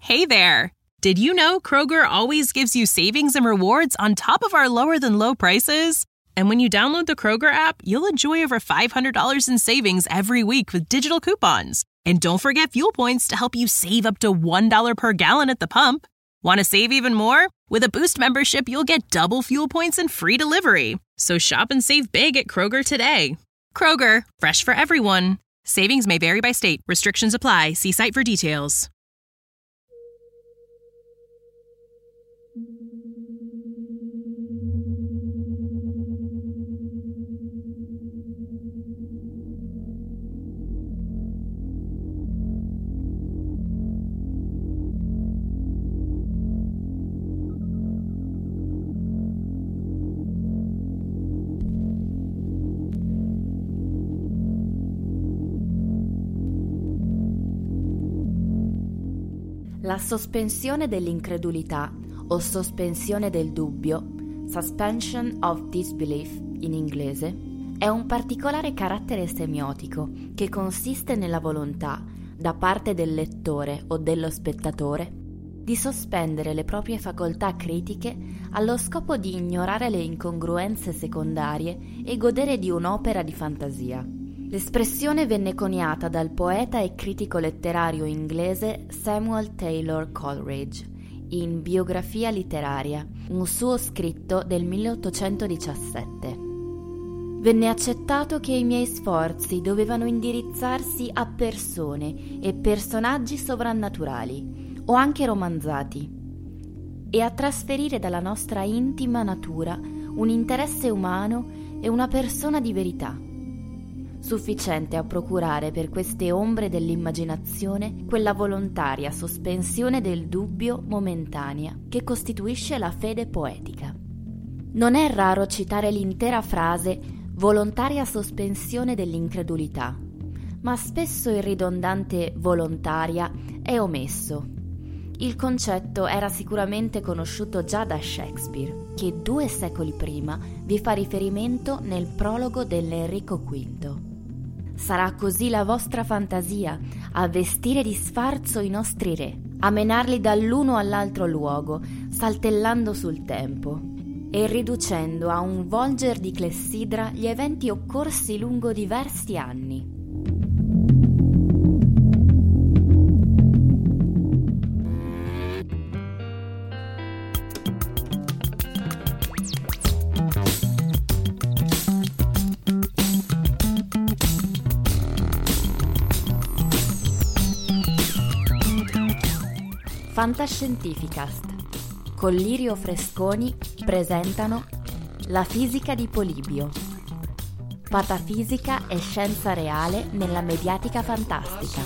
Hey there! Did you know Kroger always gives you savings and rewards on top of our lower-than-low prices? And when you download the Kroger app, you'll enjoy over $500 in savings every week with digital coupons. And don't forget fuel points to help you save up to $1 per gallon at the pump. Want to save even more? With a Boost membership, you'll get double fuel points and free delivery. So shop and save big at Kroger today. Kroger, fresh for everyone. Savings may vary by state. Restrictions apply. See site for details. La sospensione dell'incredulità o sospensione del dubbio, suspension of disbelief in inglese, è un particolare carattere semiotico che consiste nella volontà, da parte del lettore o dello spettatore, di sospendere le proprie facoltà critiche allo scopo di ignorare le incongruenze secondarie e godere di un'opera di fantasia. L'espressione venne coniata dal poeta e critico letterario inglese Samuel Taylor Coleridge in Biografia letteraria, un suo scritto del 1817. Venne accettato che i miei sforzi dovevano indirizzarsi a persone e personaggi sovrannaturali o anche romanzati e a trasferire dalla nostra intima natura un interesse umano e una persona di verità, sufficiente a procurare per queste ombre dell'immaginazione quella volontaria sospensione del dubbio momentanea che costituisce la fede poetica. Non è raro citare l'intera frase volontaria sospensione dell'incredulità, ma spesso il ridondante volontaria è omesso. Il concetto era sicuramente conosciuto già da Shakespeare, che 2 secoli prima vi fa riferimento nel prologo dell'Enrico V. Sarà così la vostra fantasia a vestire di sfarzo i nostri re, a menarli dall'uno all'altro luogo, saltellando sul tempo e riducendo a un volger di clessidra gli eventi occorsi lungo diversi anni. Fantascientificast con Lirio Fresconi presentano La fisica di Polibio. Patafisica e scienza reale nella mediatica fantastica.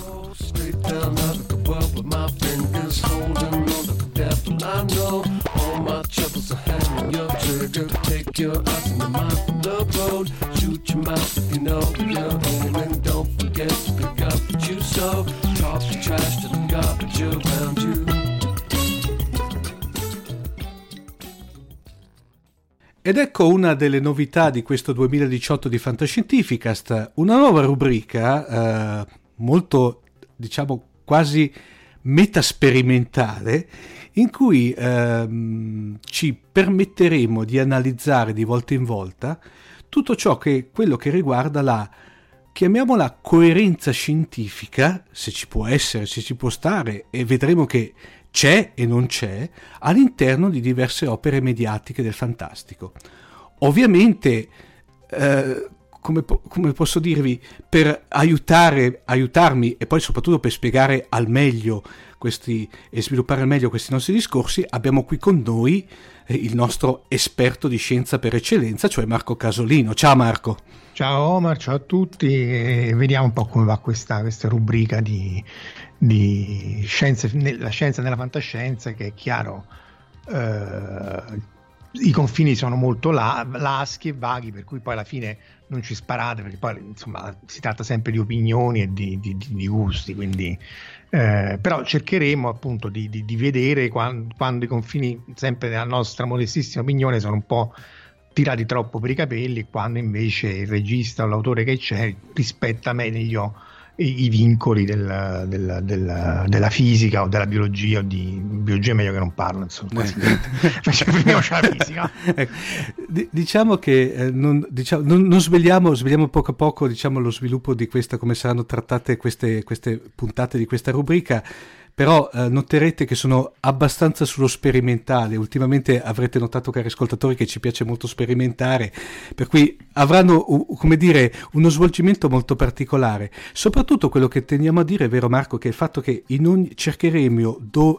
Ed ecco una delle novità di questo 2018 di Fantascientificast, una nuova rubrica molto, diciamo, quasi metasperimentale, in cui ci permetteremo di analizzare di volta in volta tutto ciò che quello che riguarda la, chiamiamola, coerenza scientifica, se ci può essere, se ci può stare, e vedremo che c'è e non c'è, all'interno di diverse opere mediatiche del fantastico. Ovviamente, come posso dirvi, per aiutarmi e poi soprattutto per spiegare al meglio questi e sviluppare al meglio questi nostri discorsi, abbiamo qui con noi il nostro esperto di scienza per eccellenza, cioè Marco Casolino. Ciao Marco. Ciao Omar, ciao a tutti, e vediamo un po' come va questa rubrica di scienze, la scienza nella fantascienza, che è chiaro, i confini sono molto laschi e vaghi, per cui poi alla fine non ci sparate, perché poi insomma si tratta sempre di opinioni e di gusti, quindi però cercheremo appunto di vedere quando i confini, sempre nella nostra modestissima opinione, sono un po' tirati troppo per i capelli, quando invece il regista o l'autore che c'è rispetta meglio i vincoli della fisica o della biologia, o di biologia è meglio che non parlo, insomma, quasi niente. Prima c'è la fisica. Diciamo che non svegliamo poco a poco, diciamo, lo sviluppo di questa, come saranno trattate queste puntate di questa rubrica. Però noterete che sono abbastanza sullo sperimentale. Ultimamente avrete notato, cari ascoltatori, che ci piace molto sperimentare, per cui avranno, come dire, uno svolgimento molto particolare. Soprattutto quello che teniamo a dire, è vero Marco, che è il fatto che cercheremo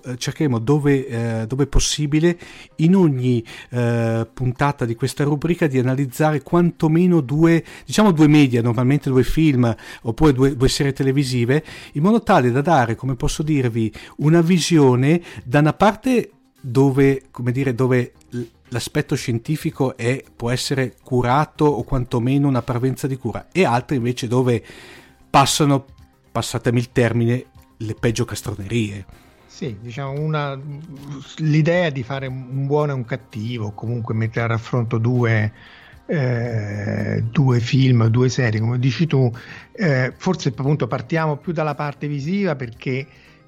dove possibile, in ogni puntata di questa rubrica, di analizzare quantomeno due media, normalmente 2 film oppure due serie televisive, in modo tale da dare, come posso dirvi, una visione da una parte dove l'aspetto scientifico può essere curato, o quantomeno una parvenza di cura, e altre invece dove passano, passatemi il termine, le peggio castronerie. Sì, diciamo l'idea di fare un buono e un cattivo, comunque mettere a raffronto due film, 2 serie, come dici tu, forse appunto partiamo più dalla parte visiva, perché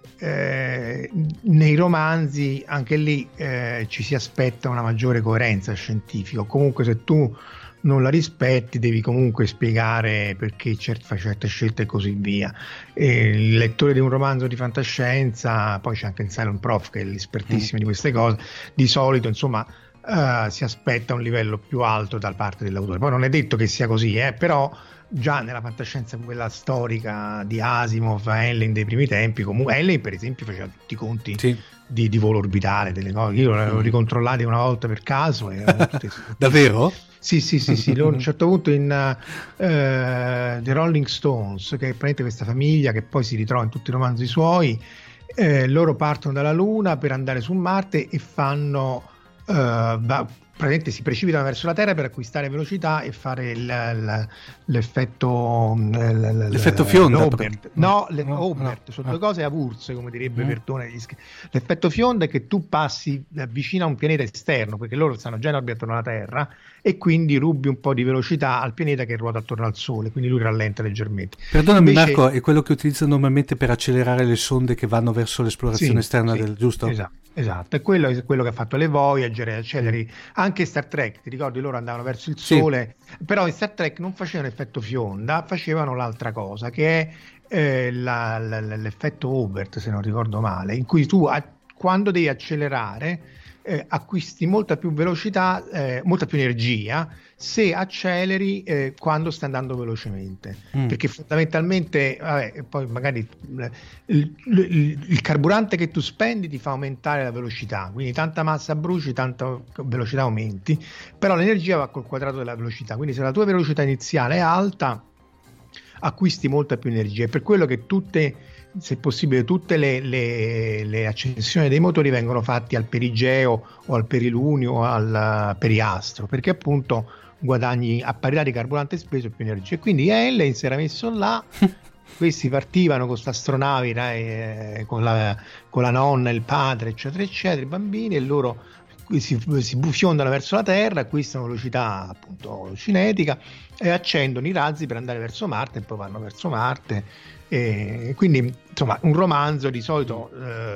nei romanzi anche lì ci si aspetta una maggiore coerenza scientifica. Comunque, se tu non la rispetti, devi comunque spiegare perché fai certe scelte e così via. Il lettore di un romanzo di fantascienza, poi c'è anche il Silent Prof che è l'espertissimo di queste cose, di solito insomma si aspetta un livello più alto da parte dell'autore. Poi non è detto che sia così, però già nella fantascienza, quella storica di Asimov, Heinlein dei primi tempi, comunque Heinlein per esempio faceva tutti i conti di volo orbitale, delle cose. Io l'avevo ricontrollati una volta per caso e davvero? Sì. A un certo punto in The Rolling Stones, che è praticamente questa famiglia che poi si ritrova in tutti i romanzi suoi, loro partono dalla Luna per andare su Marte e fanno praticamente si precipitano verso la Terra per acquistare velocità e fare l'effetto fionda. Obert, sono 2 cose avulse, come direbbe Verdone. L'effetto fionda è che tu passi vicino a un pianeta esterno, perché loro stanno già in orbita attorno alla Terra, e quindi rubi un po' di velocità al pianeta che ruota attorno al Sole, quindi lui rallenta leggermente. Perdonami Marco, è quello che utilizzano normalmente per accelerare le sonde che vanno verso l'esplorazione esterna giusto? Esatto, è quello che ha fatto le Voyager, acceleri. Anche Star Trek, ti ricordi, loro andavano verso il Sole, però in Star Trek non facevano effetto fionda, facevano l'altra cosa, che è l'effetto Obert, se non ricordo male, in cui tu quando devi accelerare acquisti molta più velocità, molta più energia se acceleri quando stai andando velocemente, perché fondamentalmente poi magari il carburante che tu spendi ti fa aumentare la velocità, quindi tanta massa bruci, tanta velocità aumenti, però l'energia va col quadrato della velocità, quindi se la tua velocità iniziale è alta acquisti molta più energia. È per quello che se possibile tutte le accensioni dei motori vengono fatti al perigeo o al perilunio o al periastro, perché appunto guadagni a parità di carburante speso più energia. E quindi Heinlein si era messo là, questi partivano con questa astronavi con la nonna, il padre, eccetera eccetera, i bambini, e loro si fiondano verso la Terra, acquistano velocità appunto cinetica e accendono i razzi per andare verso Marte, e poi vanno verso Marte. E quindi insomma un romanzo di solito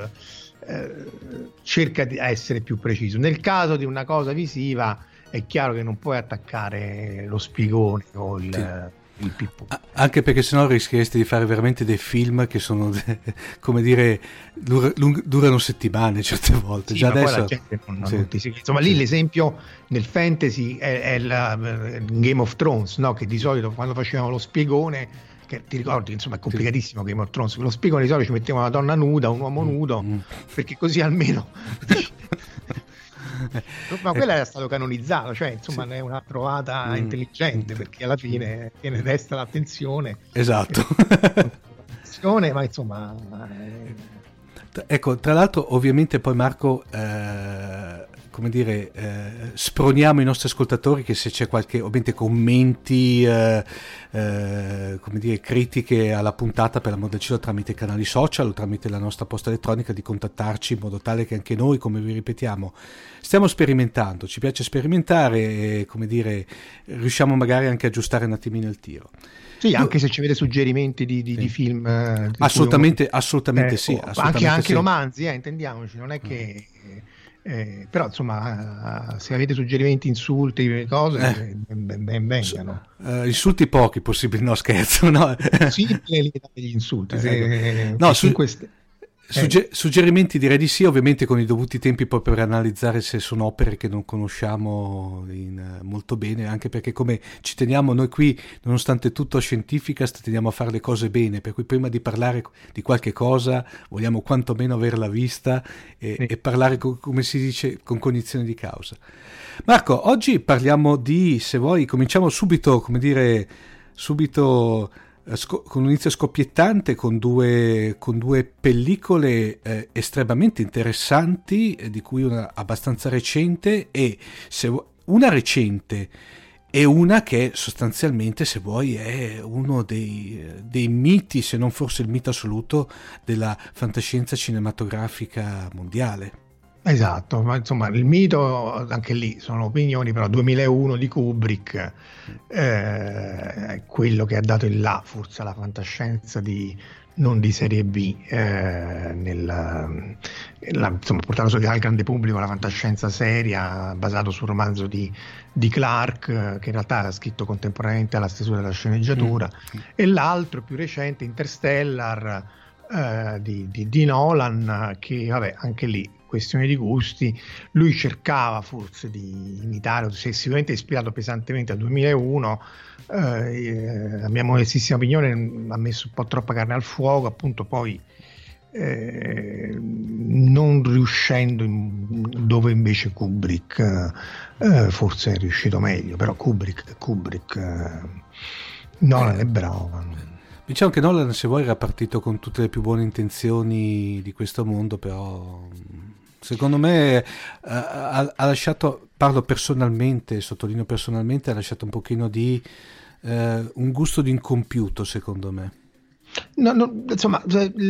cerca di essere più preciso. Nel caso di una cosa visiva è chiaro che non puoi attaccare lo spiegone o il pippo, anche perché sennò rischieresti di fare veramente dei film che sono come dire durano settimane certe volte. Già adesso la gente non ti si... insomma lì l'esempio nel fantasy è Game of Thrones, no? Che di solito quando facevano lo spiegone, che ti ricordi, insomma è complicatissimo Game of Thrones, lo spiegone di solito ci mettevano una donna nuda, un uomo nudo, perché così almeno ma quella era stato canonizzato, cioè insomma è una trovata intelligente, perché alla fine tiene destra l'attenzione, esatto. Ma insomma ecco, tra l'altro ovviamente poi Marco come dire, sproniamo i nostri ascoltatori che se c'è qualche, ovviamente, commenti, come dire, critiche alla puntata, per l'amor del cielo, tramite canali social o tramite la nostra posta elettronica, di contattarci in modo tale che anche noi, come vi ripetiamo, stiamo sperimentando, ci piace sperimentare e, come dire, riusciamo magari anche a aggiustare un attimino il tiro. Sì, anche se ci avete suggerimenti di film. Assolutamente sì. Assolutamente anche sì. Romanzi, intendiamoci, non è che... però insomma, se avete suggerimenti, insulti, cose, ben vengano. Insulti pochi possibili, no scherzo. No. Sì, gli insulti. Suggerimenti direi di sì, ovviamente con i dovuti tempi poi per analizzare se sono opere che non conosciamo molto bene, anche perché, come ci teniamo noi qui, nonostante tutto a Scientificast, teniamo a fare le cose bene, per cui prima di parlare di qualche cosa vogliamo quantomeno averla vista e parlare, come si dice, con cognizione di causa. Marco, oggi parliamo se vuoi, cominciamo subito, come dire, con un inizio scoppiettante, con due pellicole estremamente interessanti, di cui una abbastanza recente, e una recente e una che sostanzialmente, se vuoi, è uno dei miti, se non forse il mito assoluto, della fantascienza cinematografica mondiale. Esatto, ma insomma il mito, anche lì sono opinioni, però 2001 di Kubrick è quello che ha dato il là forse alla fantascienza non di serie B, insomma, portato al grande pubblico la fantascienza seria, basato sul romanzo di Clark, che in realtà era scritto contemporaneamente alla stesura della sceneggiatura, e l'altro più recente, Interstellar, di Nolan, che vabbè, anche lì questione di gusti, lui cercava forse di imitare, sicuramente ispirato pesantemente al 2001, la mia modestissima opinione, ha messo un po' troppa carne al fuoco, appunto, poi non riuscendo dove invece Kubrick forse è riuscito meglio, però Kubrick Nolan è bravo. Diciamo che Nolan, se vuoi, era partito con tutte le più buone intenzioni di questo mondo, però secondo me ha lasciato, parlo personalmente, sottolineo personalmente, ha lasciato un pochino di un gusto di incompiuto, secondo me. No, insomma,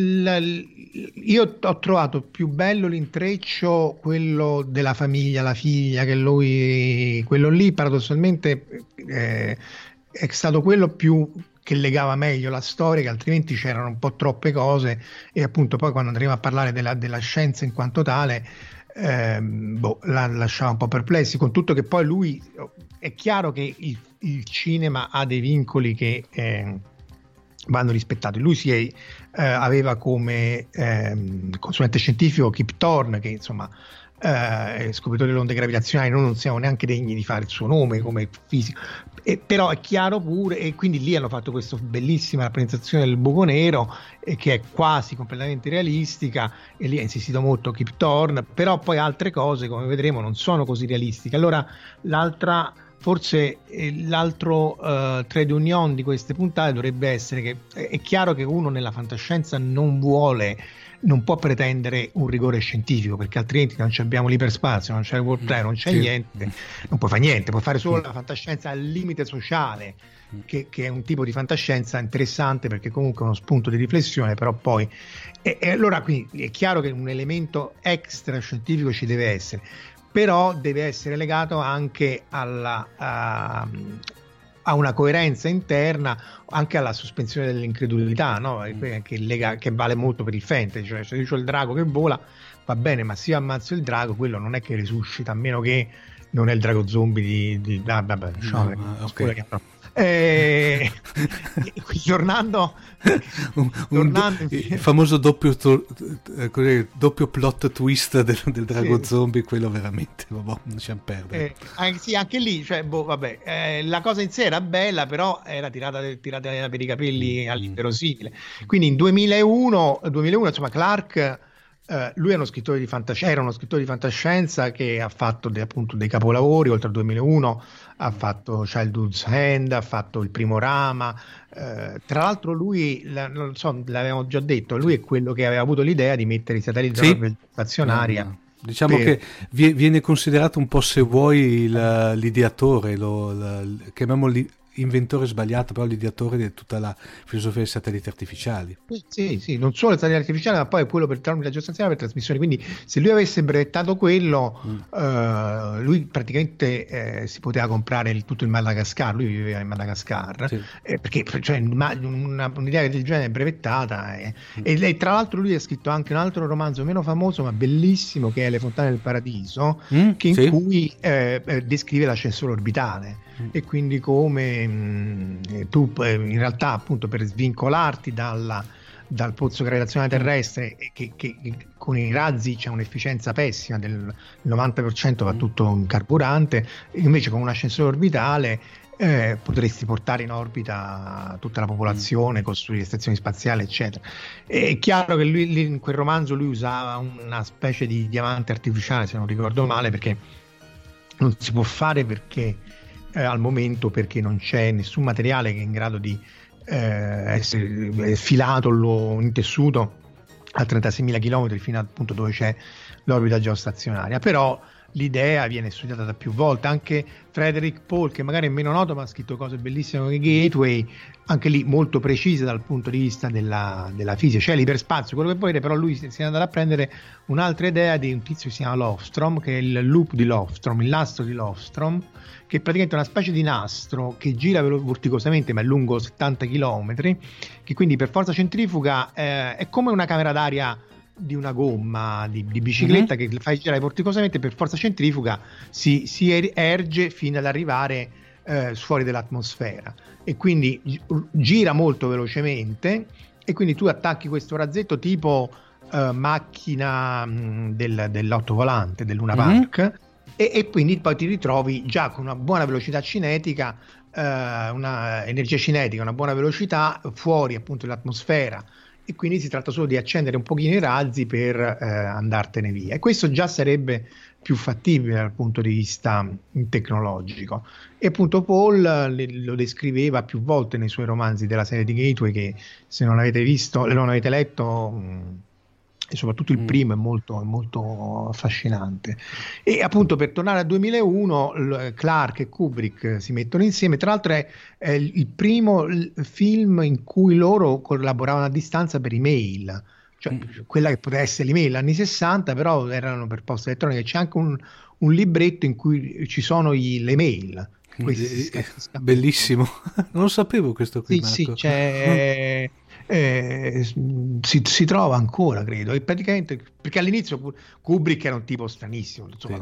io ho trovato più bello l'intreccio, quello della famiglia, la figlia, quello lì paradossalmente è stato quello più che legava meglio la storia, che altrimenti c'erano un po' troppe cose, e appunto poi quando andremo a parlare della scienza in quanto tale, la lasciava un po' perplessi, con tutto che poi lui, è chiaro che il cinema ha dei vincoli che vanno rispettati. Lui aveva come consulente scientifico Kip Thorne, che insomma scopritore delle onde gravitazionali. Noi non siamo neanche degni di fare il suo nome come fisico, però è chiaro pure, e quindi lì hanno fatto questa bellissima rappresentazione del buco nero, che è quasi completamente realistica, e lì ha insistito molto Kip Thorne, però poi altre cose, come vedremo, non sono così realistiche. Allora l'altro trade union di queste puntate dovrebbe essere che è chiaro che uno nella fantascienza non può pretendere un rigore scientifico, perché altrimenti non abbiamo l'iperspazio, non c'è il World Trade, non c'è niente, non puoi fare niente, puoi fare solo la fantascienza al limite sociale, che è un tipo di fantascienza interessante, perché comunque è uno spunto di riflessione, però poi e allora quindi è chiaro che un elemento extra scientifico ci deve essere, però deve essere legato anche a una coerenza interna, anche alla sospensione dell'incredulità, no? Che vale molto per il fantasy, cioè se io ho il drago che vola va bene, ma se io ammazzo il drago, quello non è che risuscita, a meno che non è il drago zombie tornando il famoso doppio plot twist del drago zombie, quello veramente lasciamo perdere. Anche lì, cioè, la cosa in sé era bella, però era tirata per i capelli all'inverosimile. Quindi in 2001 insomma, Clark, lui è uno scrittore di fantascienza che ha fatto appunto dei capolavori. Oltre al 2001 ha fatto Childhood's End, ha fatto Il primo rama, tra l'altro lui, non so, l'avevamo già detto, lui è quello che aveva avuto l'idea di mettere i satelliti della stazionaria Diciamo che viene considerato un po', se vuoi, l'ideatore, chiamiamolo inventore sbagliato, però l'ideatore di tutta la filosofia dei satelliti artificiali. Sì, non solo i satelliti artificiali, ma poi quello per tramite geostazionale per trasmissioni. Quindi se lui avesse brevettato quello, lui praticamente si poteva comprare tutto il Madagascar. Lui viveva in Madagascar, sì. Perché cioè, un'idea del genere brevettata. E tra l'altro lui ha scritto anche un altro romanzo meno famoso ma bellissimo, che è Le fontane del paradiso, in cui descrive l'ascensore orbitale. E quindi come tu in realtà, appunto, per svincolarti dal pozzo gravitazionale terrestre, che con i razzi c'è un'efficienza pessima del 90%, va tutto in carburante, invece con un ascensore orbitale potresti portare in orbita tutta la popolazione, costruire stazioni spaziali, eccetera. È chiaro che lui in quel romanzo lui usava una specie di diamante artificiale, se non ricordo male, perché non si può fare al momento, perché non c'è nessun materiale che è in grado di essere filato in tessuto a 36.000 km fino al punto dove c'è l'orbita geostazionaria. Però l'idea viene studiata da più volte. Anche Frederick Paul, che magari è meno noto ma ha scritto cose bellissime come Gateway, anche lì molto precise dal punto di vista della fisica, cioè l'iperspazio, quello che volete. Però lui si è andato a prendere un'altra idea di un tizio che si chiama Lofstrom, che è il loop di Lofstrom, il nastro di Lofstrom, che è praticamente una specie di nastro che gira vorticosamente ma è lungo 70 km, che quindi per forza centrifuga è come una camera d'aria di una gomma di bicicletta, che fai girare vorticosamente, per forza centrifuga si erge fino ad arrivare fuori dell'atmosfera, e quindi gira molto velocemente, e quindi tu attacchi questo razzetto tipo macchina dell'ottovolante del Luna Park, e quindi poi ti ritrovi già con una buona velocità cinetica, una energia cinetica, una buona velocità fuori appunto dall'atmosfera, e quindi si tratta solo di accendere un pochino i razzi per andartene via, e questo già sarebbe più fattibile dal punto di vista tecnologico. E appunto Paul lo descriveva più volte nei suoi romanzi della serie di Gateway, che se non avete visto, non avete letto, e soprattutto il primo è molto affascinante. E appunto, per tornare al 2001, Clarke e Kubrick si mettono insieme. Tra l'altro è il primo film in cui loro collaboravano a distanza per email, cioè quella che poteva essere l'email anni 60, però erano per posta elettronica. C'è anche un libretto in cui ci sono le mail. Bellissimo. Non sapevo questo qui. Sì, c'è si trova ancora, credo, e praticamente, perché all'inizio Kubrick era un tipo stranissimo, insomma,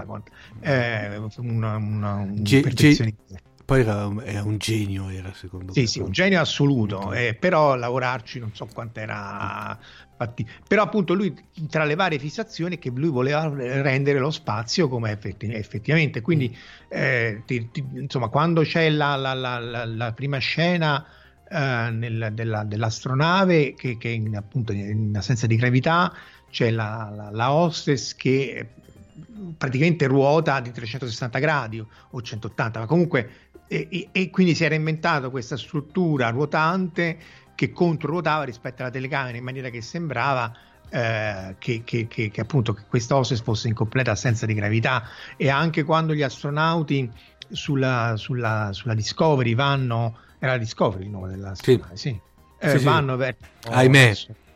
un perfezionista. Poi era un genio, secondo me. Sì, un genio assoluto, però lavorarci non so quanto era fatti. Però appunto lui, tra le varie fissazioni, è che lui voleva rendere lo spazio come effettivamente, quindi insomma, quando c'è la prima scena dell'astronave che appunto in assenza di gravità, c'è la hostess che praticamente ruota di 360 gradi o 180, ma comunque e quindi si era inventato questa struttura ruotante che controruotava rispetto alla telecamera, in maniera che sembrava che appunto che questa hostess fosse in completa assenza di gravità. E anche quando gli astronauti sulla Discovery vanno, era la Discovery il nome della astronave, sì. Vanno verso, ahimè,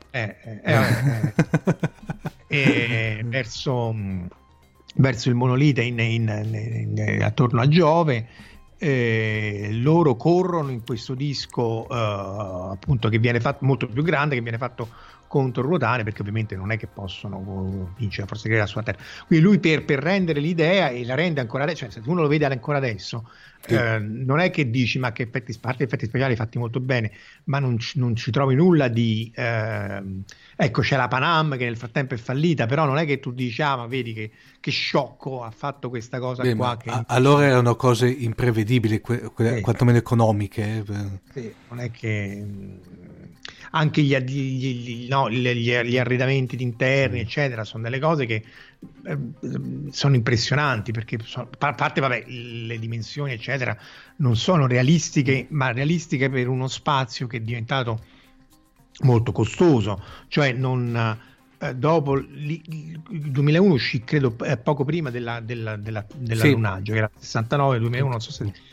verso il monolite attorno a Giove. Loro corrono in questo disco appunto, che viene fatto molto più grande, che viene fatto controruotare, perché ovviamente non è che possono vincere la forza gravità sulla Terra. Quindi lui per rendere l'idea, e la rende ancora adesso, cioè se uno lo vede ancora adesso, non è che dici ma che effetti speciali fatti molto bene, ma non ci trovi nulla di ecco, c'è la Panam che nel frattempo è fallita, però non è che tu dici ma vedi che sciocco ha fatto questa cosa qua. Allora erano cose imprevedibili, quantomeno economiche. Sì, non è che anche gli arredamenti interni, eccetera, sono delle cose che sono impressionanti, perché a parte le dimensioni, eccetera, non sono realistiche, ma realistiche per uno spazio che è diventato molto costoso, cioè non dopo il 2001 uscì, credo, poco prima dell'allunaggio, che era 69, 2001, non so se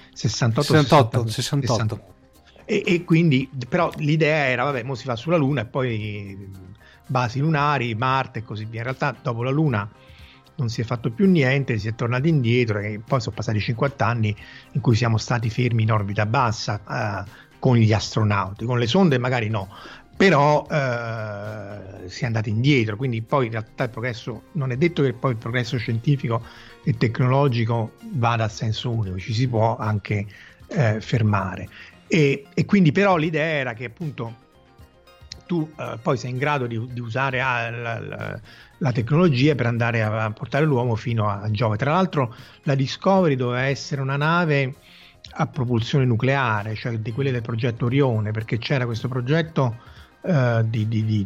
68. E quindi, però l'idea era, vabbè, mo si va sulla Luna e poi basi lunari, Marte e così via. In realtà dopo la Luna non si è fatto più niente, si è tornati indietro e poi sono passati 50 anni in cui siamo stati fermi in orbita bassa con gli astronauti, con le sonde magari no, però si è andati indietro, quindi poi in realtà il progresso, non è detto che poi il progresso scientifico e tecnologico vada a senso unico, ci si può anche fermare e quindi però l'idea era che appunto tu poi sei in grado di usare la tecnologia per andare a portare l'uomo fino a Giove. Tra l'altro la Discovery doveva essere una nave a propulsione nucleare, cioè di quelle del progetto Orione, perché c'era questo progetto di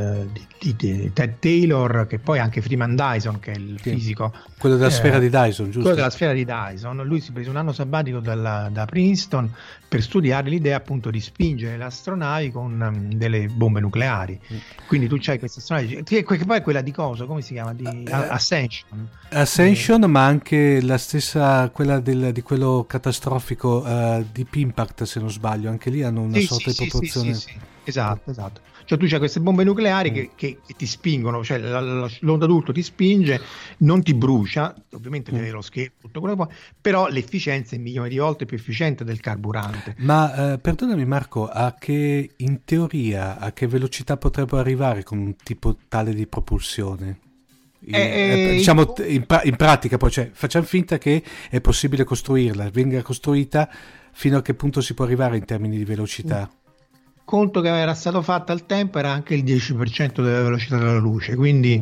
Ted Taylor, che poi anche Freeman Dyson, che è il fisico, quello della sfera di Dyson, giusto? Quello della sfera di Dyson. Lui si prese un anno sabbatico da Princeton per studiare l'idea appunto di spingere le astronavi con delle bombe nucleari. Quindi tu c'hai questa astronavi che poi è quella di coso, come si chiama? Di Ascension, ma anche la stessa, quella di quello catastrofico, Deep Impact, se non sbaglio, anche lì hanno una sorta di proporzione. Sì. Esatto. Cioè tu c'hai queste bombe nucleari che ti spingono, cioè l'onda d'urto ti spinge, non ti brucia, ovviamente vedi lo schermo, tutto quello che puoi, però l'efficienza è milioni di volte più efficiente del carburante. Ma perdonami Marco, in teoria a che velocità potrebbero arrivare con un tipo tale di propulsione? Diciamo in pratica poi, cioè, facciamo finta che è possibile costruirla, venga costruita, fino a che punto si può arrivare in termini di velocità? Conto che era stato fatto al tempo era anche il 10% della velocità della luce, quindi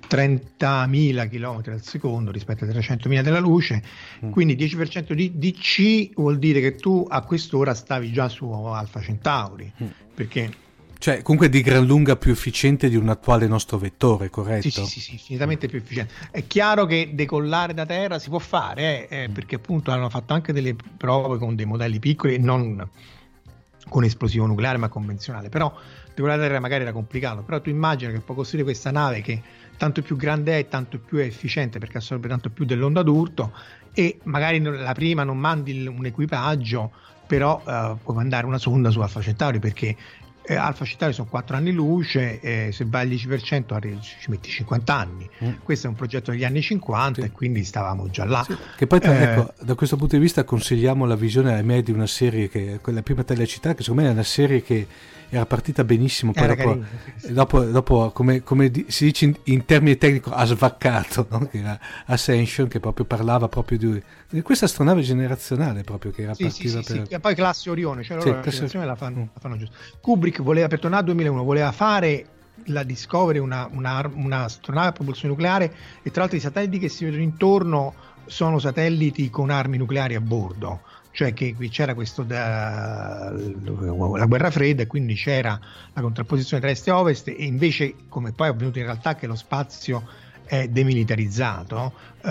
30.000 km al secondo rispetto ai 300.000 della luce, quindi 10% di C vuol dire che tu a quest'ora stavi già su Alpha Centauri, perché cioè comunque di gran lunga più efficiente di un attuale nostro vettore, corretto? Sì, infinitamente più efficiente. È chiaro che decollare da Terra si può fare, perché appunto hanno fatto anche delle prove con dei modelli piccoli e non con esplosivo nucleare ma convenzionale, però decollare da Terra magari era complicato, però tu immagina che puoi costruire questa nave che tanto più grande è, tanto più è efficiente perché assorbe tanto più dell'onda d'urto e magari la prima non mandi un equipaggio, però puoi mandare una sonda su Alpha Centauri, perché Alpha Centauri sono 4 anni luce, se vai al 10% ci metti 50 anni. Questo è un progetto degli anni 50 e quindi stavamo già là. Che poi ecco, da questo punto di vista consigliamo la visione a me di una serie che quella prima Telecittà, che secondo me è una serie che era partita benissimo, poi dopo come si dice in termini tecnici ha svaccato, no? Che era Ascension, che proprio parlava proprio di questa astronave generazionale proprio che era partita per... E poi classe Orione, cioè loro la generazione la fanno giusto. Kubrick voleva, per tornare al 2001, voleva fare la Discovery una astronave a propulsione nucleare, e tra l'altro i satelliti che si vedono intorno sono satelliti con armi nucleari a bordo, cioè che qui c'era la guerra fredda e quindi c'era la contrapposizione tra est e ovest, e invece, come poi è avvenuto in realtà, che lo spazio è demilitarizzato,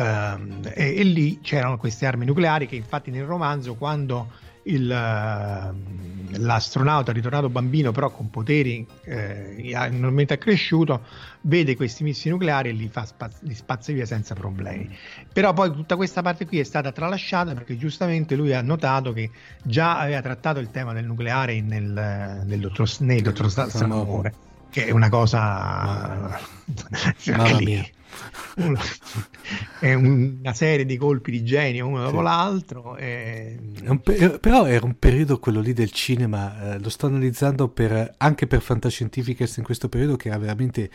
e lì c'erano queste armi nucleari che infatti nel romanzo, quando l'astronauta ritornato bambino però con poteri enormemente accresciuto vede questi missili nucleari e li spazza via senza problemi. Però poi tutta questa parte qui è stata tralasciata perché giustamente lui ha notato che già aveva trattato il tema del nucleare nel dottor Stranamore, che è una cosa mamma mia. È una serie di colpi di genio uno dopo l'altro, però era un periodo, quello lì del cinema, lo sto analizzando anche per Fantascientificast in questo periodo, che era veramente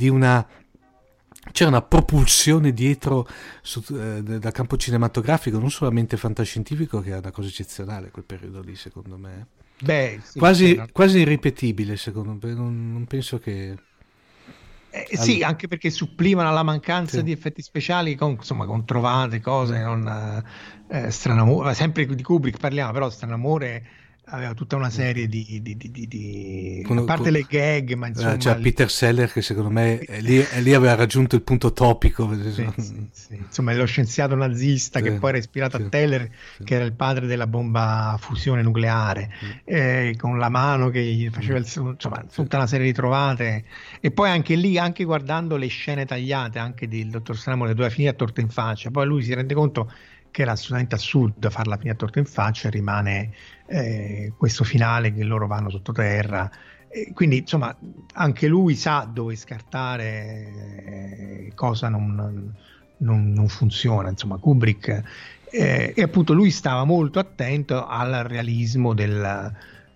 c'era una propulsione dietro dal campo cinematografico, non solamente fantascientifico, che era una cosa eccezionale quel periodo lì, secondo me. Quasi irripetibile, secondo me. Non penso che sì, anche perché supplivano alla mancanza di effetti speciali con trovate cose, Stranamore, sempre di Kubrick parliamo, però Stranamore aveva tutta una serie a parte le gag, ma insomma c'è Peter Seller che secondo me lì aveva raggiunto il punto topico. Sì. Insomma, è lo scienziato nazista che poi era ispirato a Teller, che era il padre della bomba a fusione nucleare, con la mano che gli faceva insomma, tutta una serie di trovate. E poi anche lì, anche guardando le scene tagliate anche del dottor Stranamore, doveva finire a torta in faccia, poi lui si rende conto che era assolutamente assurdo farla finire a torta in faccia, e rimane questo finale che loro vanno sottoterra. Quindi insomma anche lui sa dove scartare, cosa non funziona. Insomma, Kubrick, e appunto lui stava molto attento al realismo della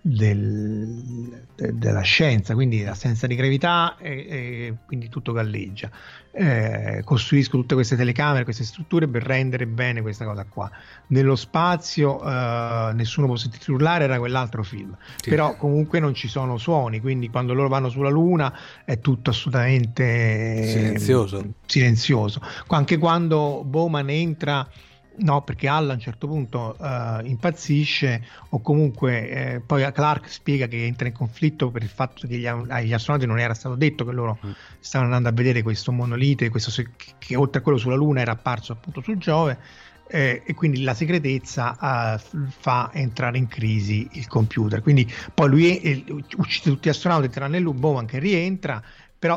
scienza, quindi l'assenza di gravità, e quindi tutto galleggia. Costruisco tutte queste telecamere, queste strutture per rendere bene questa cosa qua. Nello spazio nessuno può sentirsi urlare, era quell'altro film, sì. Però comunque non ci sono suoni, quindi quando loro vanno sulla Luna è tutto assolutamente silenzioso. Anche quando Bowman entra, no, perché Hal a un certo punto impazzisce, o comunque poi Clark spiega che entra in conflitto per il fatto che agli astronauti non era stato detto che loro stavano andando a vedere questo monolite, che oltre a quello sulla Luna era apparso appunto su Giove, e quindi la segretezza fa entrare in crisi il computer. Quindi poi lui uccide tutti gli astronauti tranne Bowman, che rientra. Però